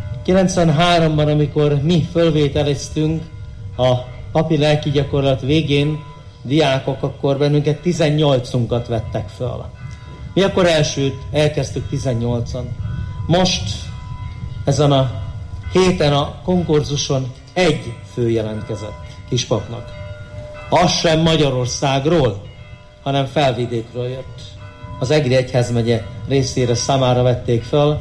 93-ban, amikor mi fölvételeztünk a papi lelki gyakorlat végén, diákok, akkor bennünket 18-unkat vettek föl. Mi akkor elkezdtük 18-an. Most ezen a héten a konkurzuson egy fő jelentkezett kispapnak. Az sem Magyarországról, hanem Felvidékről jött. Az Egri egyházmegye részére számára vették föl.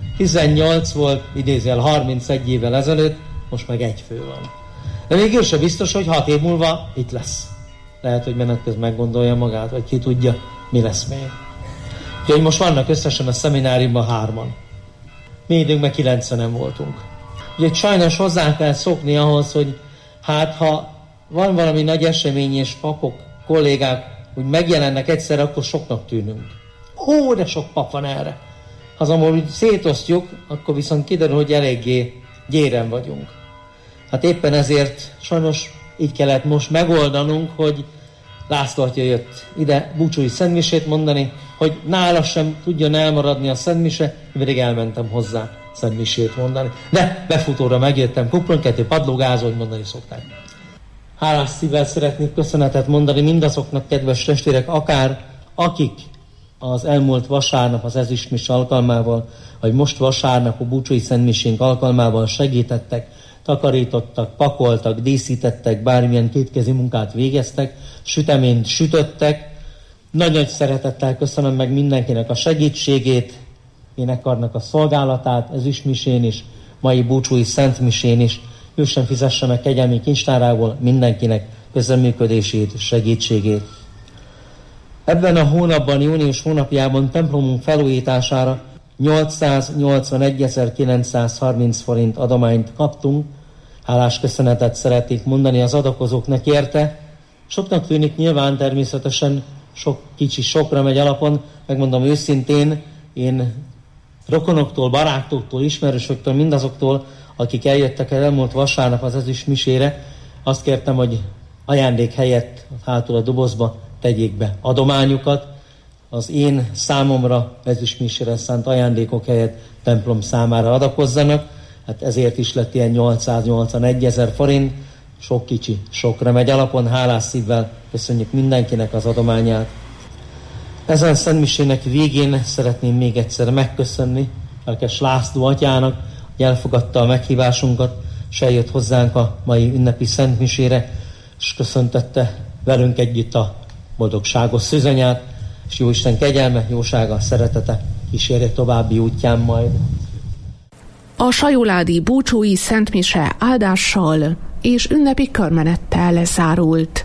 18 volt, idézőjel 31 évvel ezelőtt, most meg egy fő van. De még ő sem biztos, hogy 6 év múlva itt lesz. Lehet, hogy menet közben meggondolja magát, vagy ki tudja, mi lesz még. Úgyhogy most vannak összesen a szemináriumban 3-an. Mi időnkben 90-en voltunk. Úgyhogy sajnos hozzá kell szokni ahhoz, hogy hát ha van valami nagy esemény, és papok, kollégák úgy megjelennek egyszer, akkor soknak tűnünk. Ó, de sok pap van erre. Ha azonban úgy szétosztjuk, akkor viszont kiderül, hogy eléggé gyéren vagyunk. Hát éppen ezért sajnos így kellett most megoldanunk, hogy László atya jött ide búcsúi szentmisét mondani, hogy nála sem tudjon elmaradni a szentmise, pedig elmentem hozzá szentmisét mondani. De befutóra megjöttem, kupron 2 padlógáz, hogy mondani szokták. Hálás szívvel szeretnék köszönetet mondani mindazoknak, kedves testvérek, akár akik az elmúlt vasárnap az ezüstmise alkalmával, vagy most vasárnap a búcsúi szentmisénk alkalmával segítettek, takarítottak, pakoltak, díszítettek, bármilyen kétkezi munkát végeztek, süteményt sütöttek. Nagy-nagy szeretettel köszönöm meg mindenkinek a segítségét, énekarnak a szolgálatát, ezüstmisén is, mai búcsúi szentmisén is. Ő sem fizesse meg kegyelmi kincstárából mindenkinek közreműködését, segítségét. Ebben a hónapban, június hónapjában templomunk felújítására 881.930 forint adományt kaptunk. Hálás köszönetet szeretnék mondani az adakozóknak érte. Soknak tűnik nyilván, természetesen sok kicsi sokra megy alapon. Megmondom őszintén, én rokonoktól, barátoktól, ismerősöktől, mindazoktól, akik eljöttek el elmúlt vasárnap az ezüstmisére, azt kértem, hogy ajándék helyett hátul a dobozba tegyék be adományukat. Az én számomra ezüstmisére szánt ajándékok helyett templom számára adakozzanak. Hát ezért is lett ilyen 881.000 forint. Sok kicsi sokra megy alapon. Hálás szívvel köszönjük mindenkinek az adományát. Ezen szentmisének végén szeretném még egyszer megköszönni Lelkes László atyának, hogy elfogadta a meghívásunkat, és eljött hozzánk a mai ünnepi szentmisére, és köszöntette velünk együtt a boldogságos szűzanyát, és Jóisten kegyelme, jósága, szeretete kísérje további útján majd. A sajóládi búcsúi szentmise áldással és ünnepi körmenettel zárult.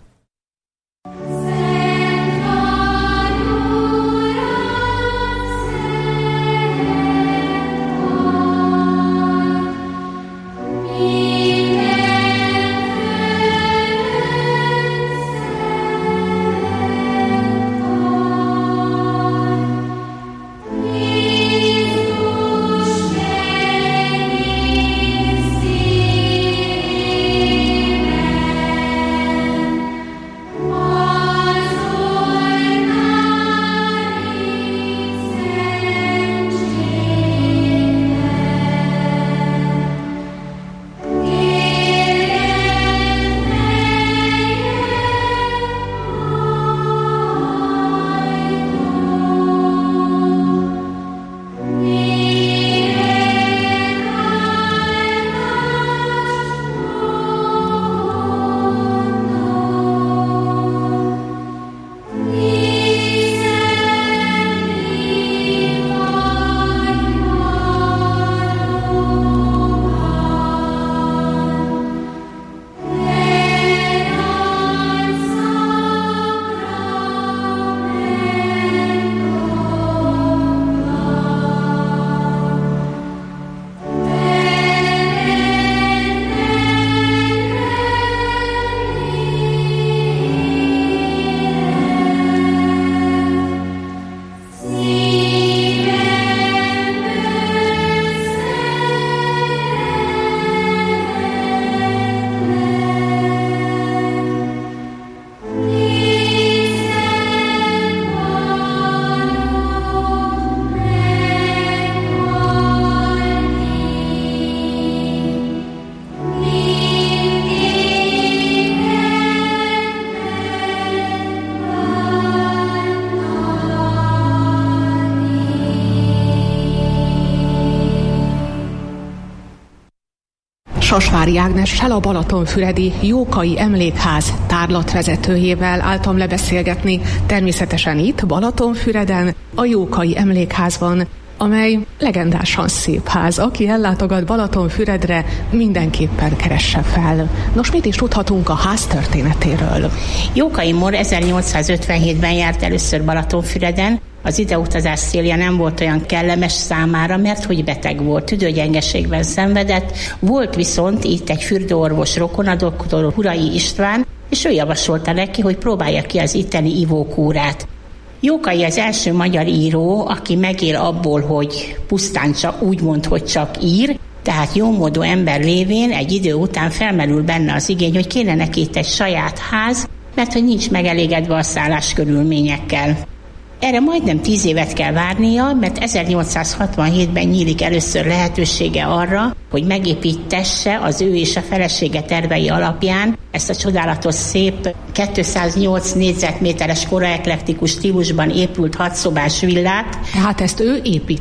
Sasvári Ágnessel, a Balatonfüredi Jókai Emlékház tárlatvezetőjével álltam lebeszélgetni, természetesen itt, Balatonfüreden, a Jókai Emlékházban, amely legendásan szép ház. Aki ellátogat Balatonfüredre, mindenképpen keresse fel. Nos, mit is tudhatunk a ház történetéről? Jókai Mór 1857-ben járt először Balatonfüreden. Az ideutazás célja nem volt olyan kellemes számára, mert hogy beteg volt, tüdőgyengeségben szenvedett. Volt viszont itt egy fürdőorvos rokona, dr. Hurai István, és ő javasolta neki, hogy próbálja ki az itteni ivókúrát. Jókai az első magyar író, aki megél abból, hogy pusztán csak úgy mond, hogy csak ír, tehát jómódú ember lévén egy idő után felmerül benne az igény, hogy kéne neki itt egy saját ház, mert hogy nincs megelégedve a szállás körülményekkel. Erre majdnem 10 évet kell várnia, mert 1867-ben nyílik először lehetősége arra, hogy megépítesse az ő és a felesége tervei alapján ezt a csodálatos szép 208 négyzetméteres koraeklektikus stílusban épült 6 szobás villát. Tehát ezt ő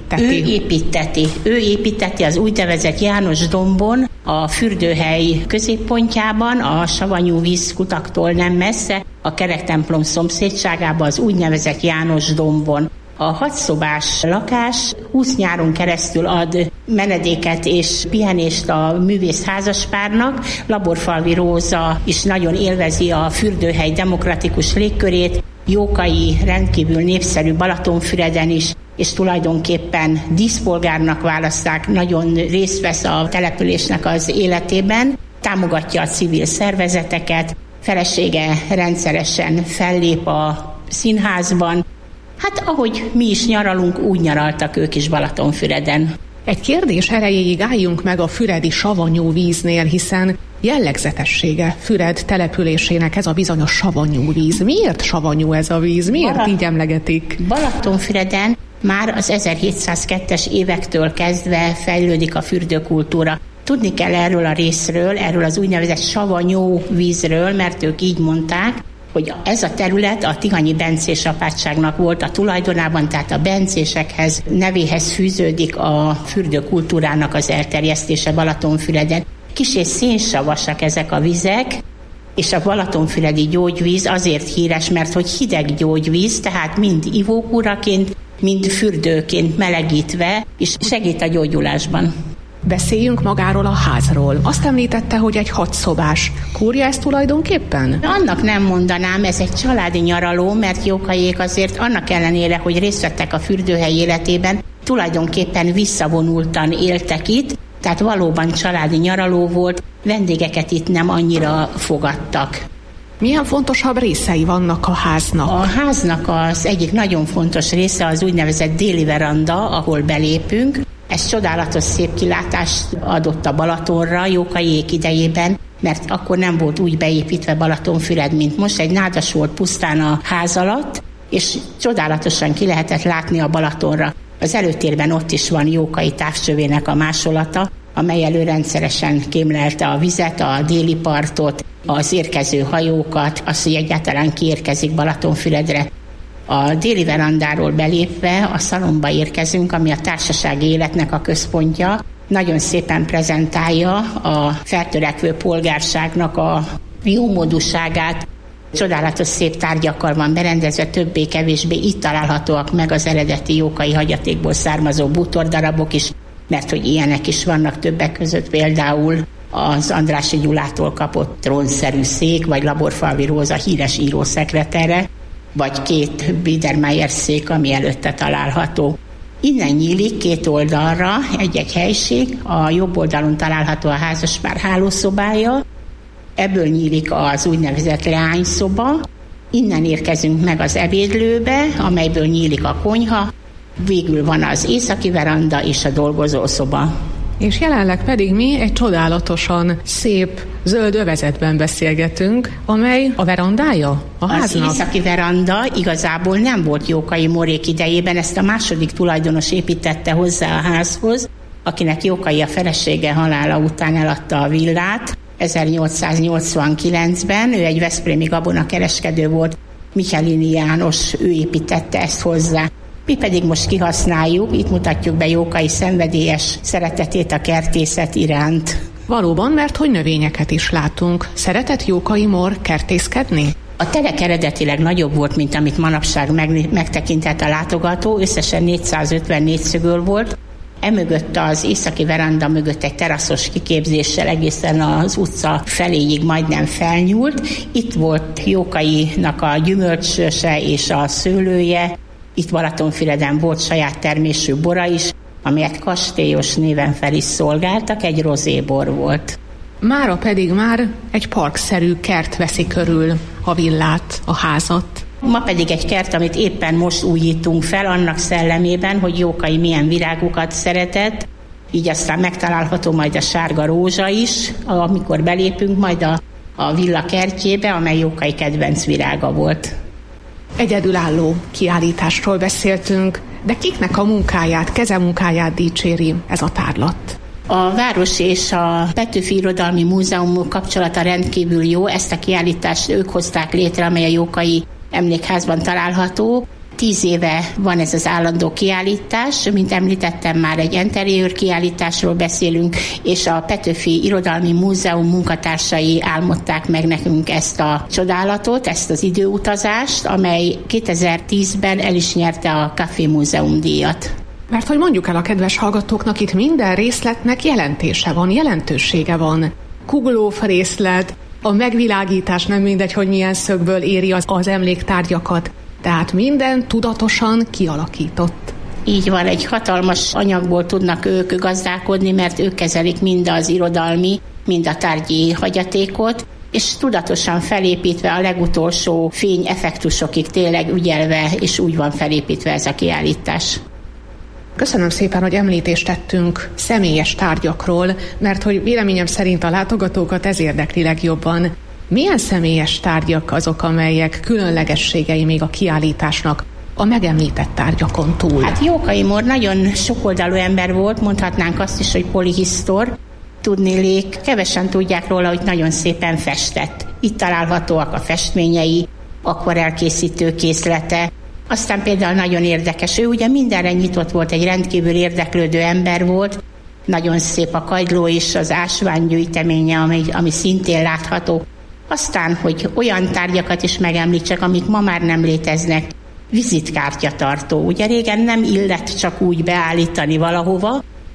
építeti? Ő építeti az úgynevezett János dombon, a fürdőhely középpontjában, a savanyú vízkutaktól nem messze, a kerektemplom szomszédságában, az úgynevezett János dombon. A 6 szobás lakás 20 nyáron keresztül ad menedéket és pihenést a művész házaspárnak. Laborfalvi Róza is nagyon élvezi a fürdőhely demokratikus légkörét, Jókai rendkívül népszerű Balatonfüreden is, és tulajdonképpen díszpolgárnak választák, nagyon részt vesz a településnek az életében, támogatja a civil szervezeteket, felesége rendszeresen fellép a színházban. Hát ahogy mi is nyaralunk, úgy nyaraltak ők is Balatonfüreden. Egy kérdés erejéig álljunk meg a füredi savanyú víznél, hiszen jellegzetessége Füred településének ez a bizonyos savanyú víz. Miért savanyú ez a víz? Miért így emlegetik? Balatonfüreden már az 1702-es évektől kezdve fejlődik a fürdőkultúra. Tudni kell erről a részről, erről az úgynevezett savanyú vízről, mert ők így mondták, hogy ez a terület a tihanyi bencés apátságnak volt a tulajdonában, tehát a bencésekhez, nevéhez fűződik a fürdőkultúrának az elterjesztése Balatonfüreden. Kissé szénsavasak ezek a vizek, és a balatonfüredi gyógyvíz azért híres, mert hogy hideg gyógyvíz, tehát mind ivókúraként, mind fürdőként melegítve, és segít a gyógyulásban. Beszéljünk magáról a házról. Azt említette, hogy egy 6 szobás. Kúrja ezt tulajdonképpen? Annak nem mondanám, ez egy családi nyaraló, mert Jókaiék azért annak ellenére, hogy részt vettek a fürdőhely életében, tulajdonképpen visszavonultan éltek itt, tehát valóban családi nyaraló volt, vendégeket itt nem annyira fogadtak. Milyen fontosabb részei vannak a háznak? A háznak az egyik nagyon fontos része az úgynevezett déli veranda, ahol belépünk. Ez csodálatos szép kilátást adott a Balatonra Jókaiék idejében, mert akkor nem volt úgy beépítve Balatonfüred, mint most. Egy nádas volt pusztán a ház alatt, és csodálatosan ki lehetett látni a Balatonra. Az előtérben ott is van Jókai távcsövének a másolata, amely elő rendszeresen kémlelte a vizet, a déli partot, az érkező hajókat, azt, hogy egyáltalán kiérkezik Balatonfüredre. A déli verandáról belépve a szalomba érkezünk, ami a társasági életnek a központja. Nagyon szépen prezentálja a feltörekvő polgárságnak a jómódúságát. Csodálatos szép tárgyakkal van berendezve, többé-kevésbé itt találhatóak meg az eredeti jókai hagyatékból származó bútordarabok is, mert hogy ilyenek is vannak többek között, például az Andrássy Gyulától kapott trónszerű szék, vagy Laborfalvi Róza híres írószekretere, vagy 2 Biedermeier szék, ami előtte található. Innen nyílik 2 oldalra egy-egy helység, a jobb oldalon található a házaspár hálószobája, ebből nyílik az úgynevezett leányszoba, innen érkezünk meg az ebédlőbe, amelyből nyílik a konyha, végül van az északi veranda és a dolgozószoba. És jelenleg pedig mi egy csodálatosan szép zöld övezetben beszélgetünk, amely a verandája a háznak. Az északi veranda igazából nem volt Jókai Morék idejében, ezt a második tulajdonos építette hozzá a házhoz, akinek Jókai a felesége halála után eladta a villát 1889-ben, ő egy veszprémi gabonakereskedő volt, Michelini János, ő építette ezt hozzá. Mi pedig most kihasználjuk, itt mutatjuk be Jókai szenvedélyes szeretetét a kertészet iránt. Valóban, mert hogy növényeket is látunk. Szeretett Jókai Mor kertészkedni? A telek eredetileg nagyobb volt, mint amit manapság megtekintett a látogató, összesen 454 szögöl volt. Emögött az északi veranda mögött egy teraszos kiképzéssel egészen az utca feléig majdnem felnyúlt. Itt volt Jókainak a gyümölcsöse és a szőlője. Itt Balatonfüreden volt saját termésű bora is, amelyet kastélyos néven fel is szolgáltak, egy rozébor volt. Mára pedig már egy parkszerű kert veszi körül a villát, a házat. Ma pedig egy kert, amit éppen most újítunk fel, annak szellemében, hogy Jókai milyen virágokat szeretett, így aztán megtalálható majd a sárga rózsa is, amikor belépünk majd a villa kertjébe, amely Jókai kedvenc virága volt. Egyedülálló kiállításról beszéltünk, de kiknek a munkáját, kezemunkáját dicséri ez a tárlat? A város és a Petőfi Irodalmi Múzeum kapcsolata rendkívül jó, ezt a kiállítást ők hozták létre, amely a Jókai Emlékházban található. 10 éve van ez az állandó kiállítás, mint említettem, már egy interiőr kiállításról beszélünk, és a Petőfi Irodalmi Múzeum munkatársai álmodták meg nekünk ezt a csodálatot, ezt az időutazást, amely 2010-ben el is nyerte a Café Múzeum díjat. Mert hogy mondjuk el a kedves hallgatóknak, itt minden részletnek jelentése van, jelentősége van. Kuglóf részlet, a megvilágítás nem mindegy, hogy milyen szögből éri az emléktárgyakat, tehát minden tudatosan kialakított. Így van, egy hatalmas anyagból tudnak ők gazdálkodni, mert ők kezelik mind az irodalmi, mind a tárgyi hagyatékot, és tudatosan felépítve a legutolsó fényeffektusokig tényleg ügyelve, és úgy van felépítve ez a kiállítás. Köszönöm szépen, hogy említést tettünk személyes tárgyakról, mert hogy véleményem szerint a látogatókat ez érdekli legjobban. Milyen személyes tárgyak azok, amelyek különlegességei még a kiállításnak a megemlített tárgyakon túl? Hát Jókai Mor nagyon sokoldalú ember volt, mondhatnánk azt is, hogy polihisztor. Tudniillik, kevesen tudják róla, hogy nagyon szépen festett. Itt találhatóak a festményei, akvarelkészítő készlete. Aztán például nagyon érdekes, ő ugye mindenre nyitott volt, egy rendkívül érdeklődő ember volt, nagyon szép a kagyló és az ásványgyűjteménye, ami szintén látható. Aztán, hogy olyan tárgyakat is megemlítsek, amik ma már nem léteznek, vizitkártyatartó. Ugye régen nem illett csak úgy beállítani valahova,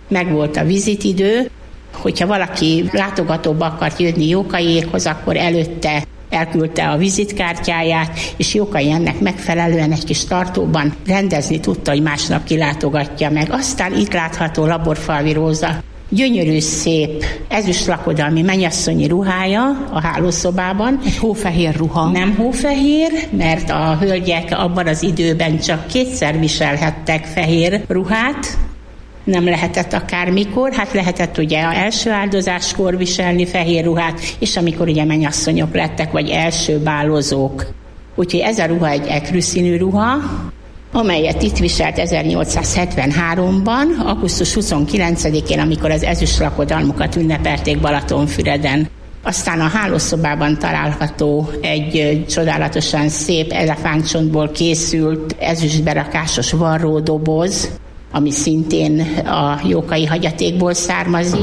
megvolt a vizitidő, hogyha valaki látogatóba akart jönni Jókaiékhoz, akkor előtte elküldte a vizitkártyáját, és Jókai ennek megfelelően egy kis tartóban rendezni tudta, hogy másnap kilátogatja meg. Aztán itt látható Laborfalvi Róza gyönyörű, szép, ezüstlakodalmi mennyasszonyi ruhája a hálószobában. Egy hófehér ruha. Nem hófehér, mert a hölgyek abban az időben csak 2-szer viselhettek fehér ruhát, nem lehetett akármikor, hát lehetett ugye a első áldozáskor viselni fehér ruhát, és amikor ugye mennyasszonyok lettek, vagy első bálozók. Úgyhogy ez a ruha egy ekrű színű ruha, amelyet itt viselt 1873-ban, augusztus 29-én, amikor az ezüstlakodalmukat ünnepelték Balatonfüreden. Aztán a hálószobában található egy csodálatosan szép elefántcsontból készült ezüstberakásos varródoboz, ami szintén a jókai hagyatékból származik.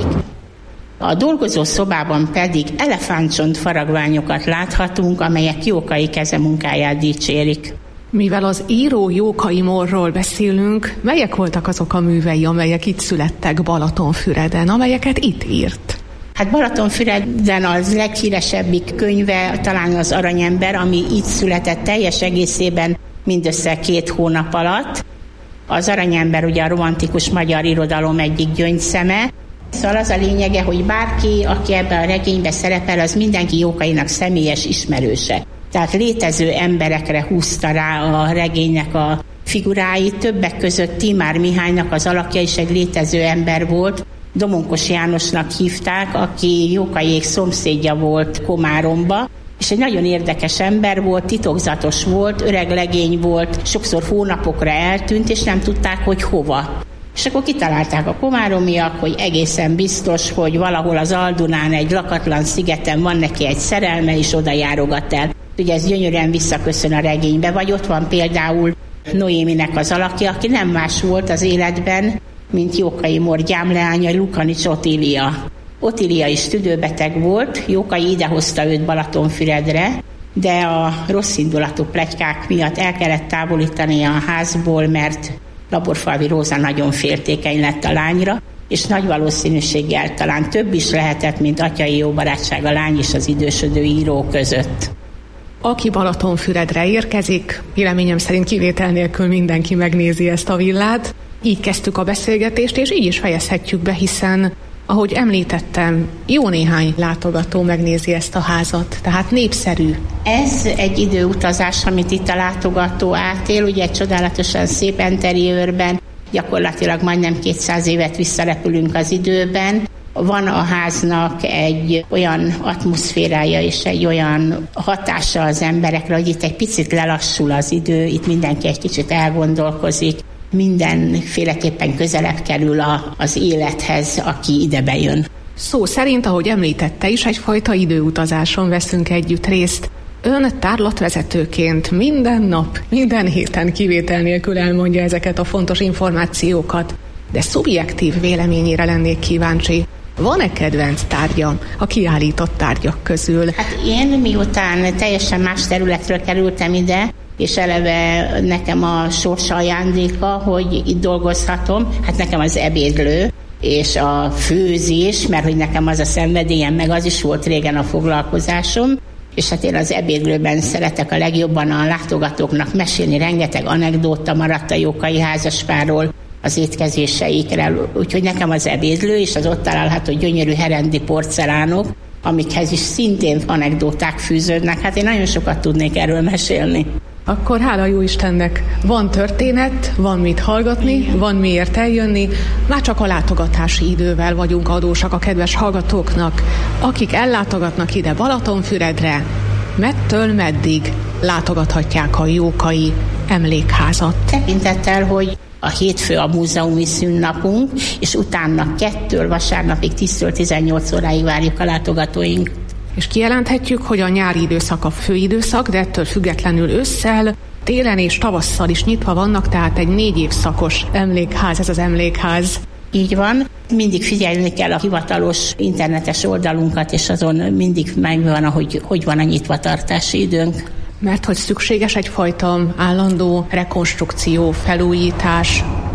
A dolgozó szobában pedig elefántcsont faragványokat láthatunk, amelyek Jókai kezemunkáját dicsérik. Mivel az író Jókai Morról beszélünk, melyek voltak azok a művei, amelyek itt születtek Balatonfüreden, amelyeket itt írt? Hát Balatonfüreden az leghíresebbik könyve talán az Aranyember, ami itt született teljes egészében mindössze 2 hónap alatt. Az Aranyember ugye a romantikus magyar irodalom egyik gyöngyszeme. Szóval az a lényege, hogy bárki, aki ebben a regényben szerepel, az mindenki Jókainak személyes ismerőse. Tehát létező emberekre húzta rá a regénynek a figuráit, többek között Tímár Mihálynak az alakja is egy létező ember volt. Domonkos Jánosnak hívták, aki Jókaiék szomszédja volt Komáromba, és egy nagyon érdekes ember volt, titokzatos volt, öreg legény volt, sokszor hónapokra eltűnt, és nem tudták, hogy hova. És akkor kitalálták a komáromiak, hogy egészen biztos, hogy valahol az Aldunán egy lakatlan szigeten van neki egy szerelme, és oda járogat el. Ugye ez gyönyörűen visszaköszön a regénybe, vagy ott van például Noéminek az alakja, aki nem más volt az életben, mint Jókai Mór gyámleánya, Lukanics Otília. Otília is tüdőbeteg volt, Jókai idehozta őt Balatonfüredre, de a rosszindulatú pletykák miatt el kellett távolítani a házból, mert Laborfalvi Róza nagyon féltékeny lett a lányra, és nagy valószínűséggel talán több is lehetett, mint atyai jó barátság a lány és az idősödő író között. Aki Balatonfüredre érkezik, véleményem szerint kivétel nélkül mindenki megnézi ezt a villát. Így kezdtük a beszélgetést, és így is fejezhetjük be, hiszen, ahogy említettem, jó néhány látogató megnézi ezt a házat, tehát népszerű. Ez egy időutazás, amit itt a látogató átél, ugye egy csodálatosan szép interiőrben, gyakorlatilag majdnem 200 évet visszarepülünk az időben. Van a háznak egy olyan atmoszférája és egy olyan hatása az emberekre, hogy itt egy picit lelassul az idő, itt mindenki egy kicsit elgondolkozik, mindenféleképpen közelebb kerül az élethez, aki ide bejön. Szó szerint, ahogy említette is, egyfajta időutazáson veszünk együtt részt. Ön tárlatvezetőként minden nap, minden héten kivétel nélkül elmondja ezeket a fontos információkat, de szubjektív véleményére lennék kíváncsi. Van-e kedvenc tárgya a kiállított tárgyak közül? Hát én miután teljesen más területről kerültem ide, és eleve nekem a sors ajándéka, hogy itt dolgozhatom, hát nekem az ebédlő és a főzés, mert hogy nekem az a szenvedélyem, meg az is volt régen a foglalkozásom, és hát én az ebédlőben szeretek a legjobban a látogatóknak mesélni, rengeteg anekdóta maradt a Jókai házaspárról, az étkezéseikről, úgyhogy nekem az ebédlő és az ott található gyönyörű herendi porcelánok, amikhez is szintén anekdóták fűződnek, hát én nagyon sokat tudnék erről mesélni. Akkor hála jó Istennek, van történet, van mit hallgatni, van miért eljönni, már csak a látogatási idővel vagyunk adósak a kedves hallgatóknak, akik ellátogatnak ide Balatonfüredre, mettől meddig látogathatják a Jókai emlékházat. Tekintettel, hogy a hétfő a múzeumi szünnapunk, és utána 2-től vasárnapig 10-től 18 óráig várjuk a látogatóink. És kijelenthetjük, hogy a nyári időszak a főidőszak, de ettől függetlenül ősszel, télen és tavasszal is nyitva vannak, tehát egy 4 évszakos emlékház, ez az emlékház. Így van. Mindig figyelni kell a hivatalos internetes oldalunkat, és azon mindig megvan, hogy van a nyitvatartási időnk. Mert hogy szükséges egyfajta állandó rekonstrukció, felújítás.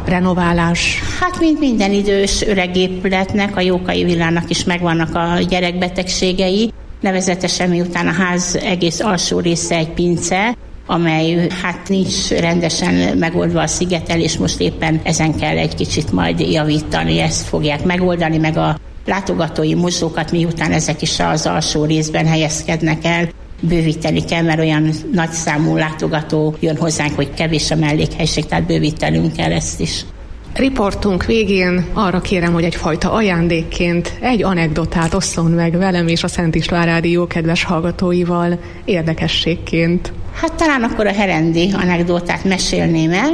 renoválás? Hát mint minden idős öreg épületnek, a Jókai villának is megvannak a gyerekbetegségei, nevezetesen miután a ház egész alsó része egy pince, amely hát nincs rendesen megoldva a szigetelés, most éppen ezen kell egy kicsit majd javítani, ezt fogják megoldani, meg a látogatói mosdókat, miután ezek is az alsó részben helyezkednek el, bővíteni kell, mert olyan nagy számú látogató jön hozzánk, hogy kevés a mellékhelység, tehát bővítenünk kell ezt is. Riportunk végén arra kérem, hogy egyfajta ajándékként egy anekdotát osszon meg velem és a Szent István Rádió kedves hallgatóival érdekességként. Hát talán akkor a herendi anekdotát mesélném el.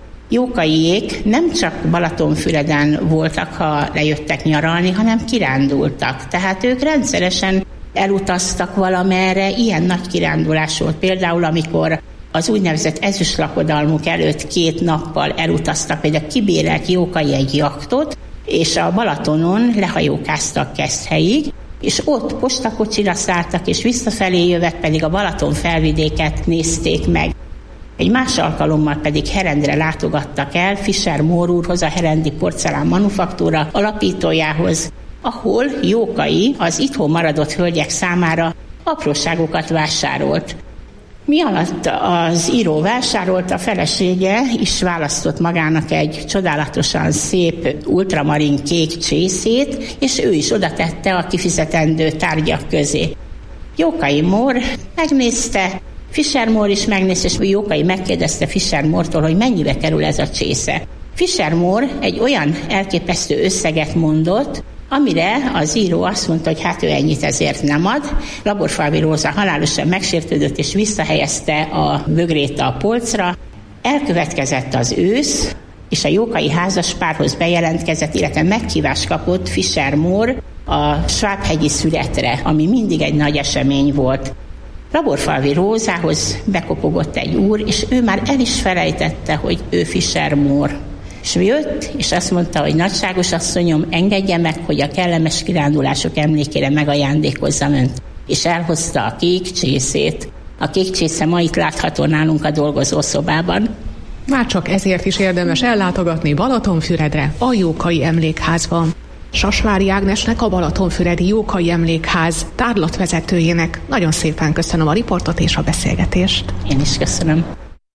Jókaiék nem csak Balatonfüreden voltak, ha lejöttek nyaralni, hanem kirándultak. Tehát ők rendszeresen elutaztak valamerre, ilyen nagy kirándulás volt. Például, amikor az úgynevezett ezüstlakodalmuk előtt 2 nappal elutaztak, például kibérelt Jókai egy jachtot, és a Balatonon lehajókáztak Keszthelyig, és ott postakocsira szálltak, és visszafelé jövet pedig a Balaton felvidéket nézték meg. Egy más alkalommal pedig Herendre látogattak el Fischer Mór úrhoz, a herendi porcelán manufaktúra alapítójához, ahol Jókai az itthon maradott hölgyek számára apróságokat vásárolt. Mi alatt az író vásárolt, a felesége is választott magának egy csodálatosan szép ultramarin kék csészét, és ő is oda tette a kifizetendő tárgyak közé. Jókai Mór megnézte, Fischer Mór is megnézte, és Jókai megkérdezte Fischer Mórtól, hogy mennyibe kerül ez a csésze. Fischer Mór egy olyan elképesztő összeget mondott, amire az író azt mondta, hogy hát ő ennyit ezért nem ad. Laborfalvi Róza halálosan megsértődött, és visszahelyezte a bögrét a polcra. Elkövetkezett az ősz, és a Jókai házaspárhoz bejelentkezett, illetve meghívást kapott Fischer Mór a Svábhegyi születre, ami mindig egy nagy esemény volt. Laborfalvi Rózához bekopogott egy úr, és ő már el is felejtette, hogy ő Fischer Mór. És jött, és azt mondta, hogy nagyságos asszonyom, engedje meg, hogy a kellemes kirándulások emlékére megajándékozzam önt. És elhozta a kék csészét. A kék csésze ma itt látható nálunk a dolgozószobában. Már csak ezért is érdemes ellátogatni Balatonfüredre, a Jókai Emlékházban. Sasvári Ágnesnek, a Balatonfüredi Jókai Emlékház tárlatvezetőjének nagyon szépen köszönöm a riportot és a beszélgetést. Én is köszönöm.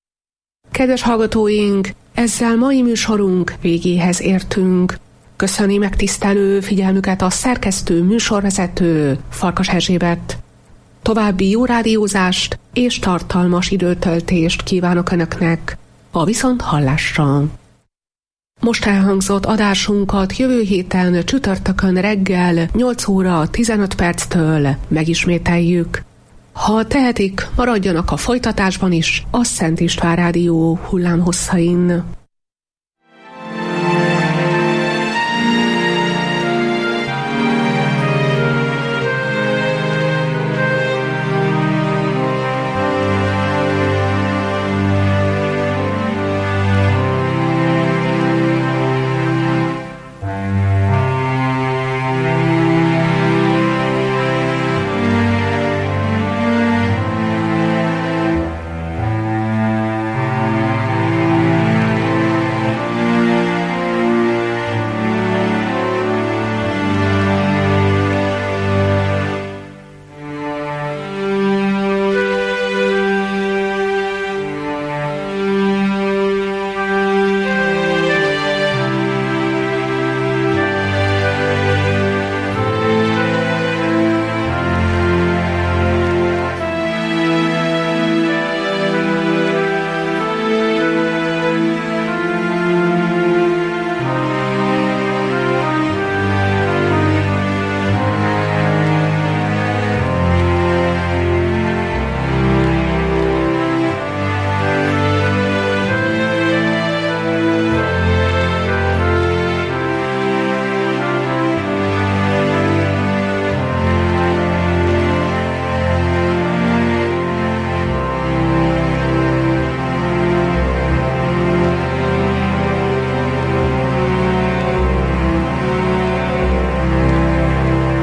Kedves hallgatóink, ezzel mai műsorunk végéhez értünk. Köszöni megtisztelő figyelmüket a szerkesztő, műsorvezető Farkas Erzsébet. További jó rádiózást és tartalmas időtöltést kívánok Önöknek a viszonthallásra. Most elhangzott adásunkat jövő héten csütörtökön reggel 8 óra 15 perctől megismételjük. Ha tehetik, maradjanak a folytatásban is a Szent István Rádió hullámhosszain.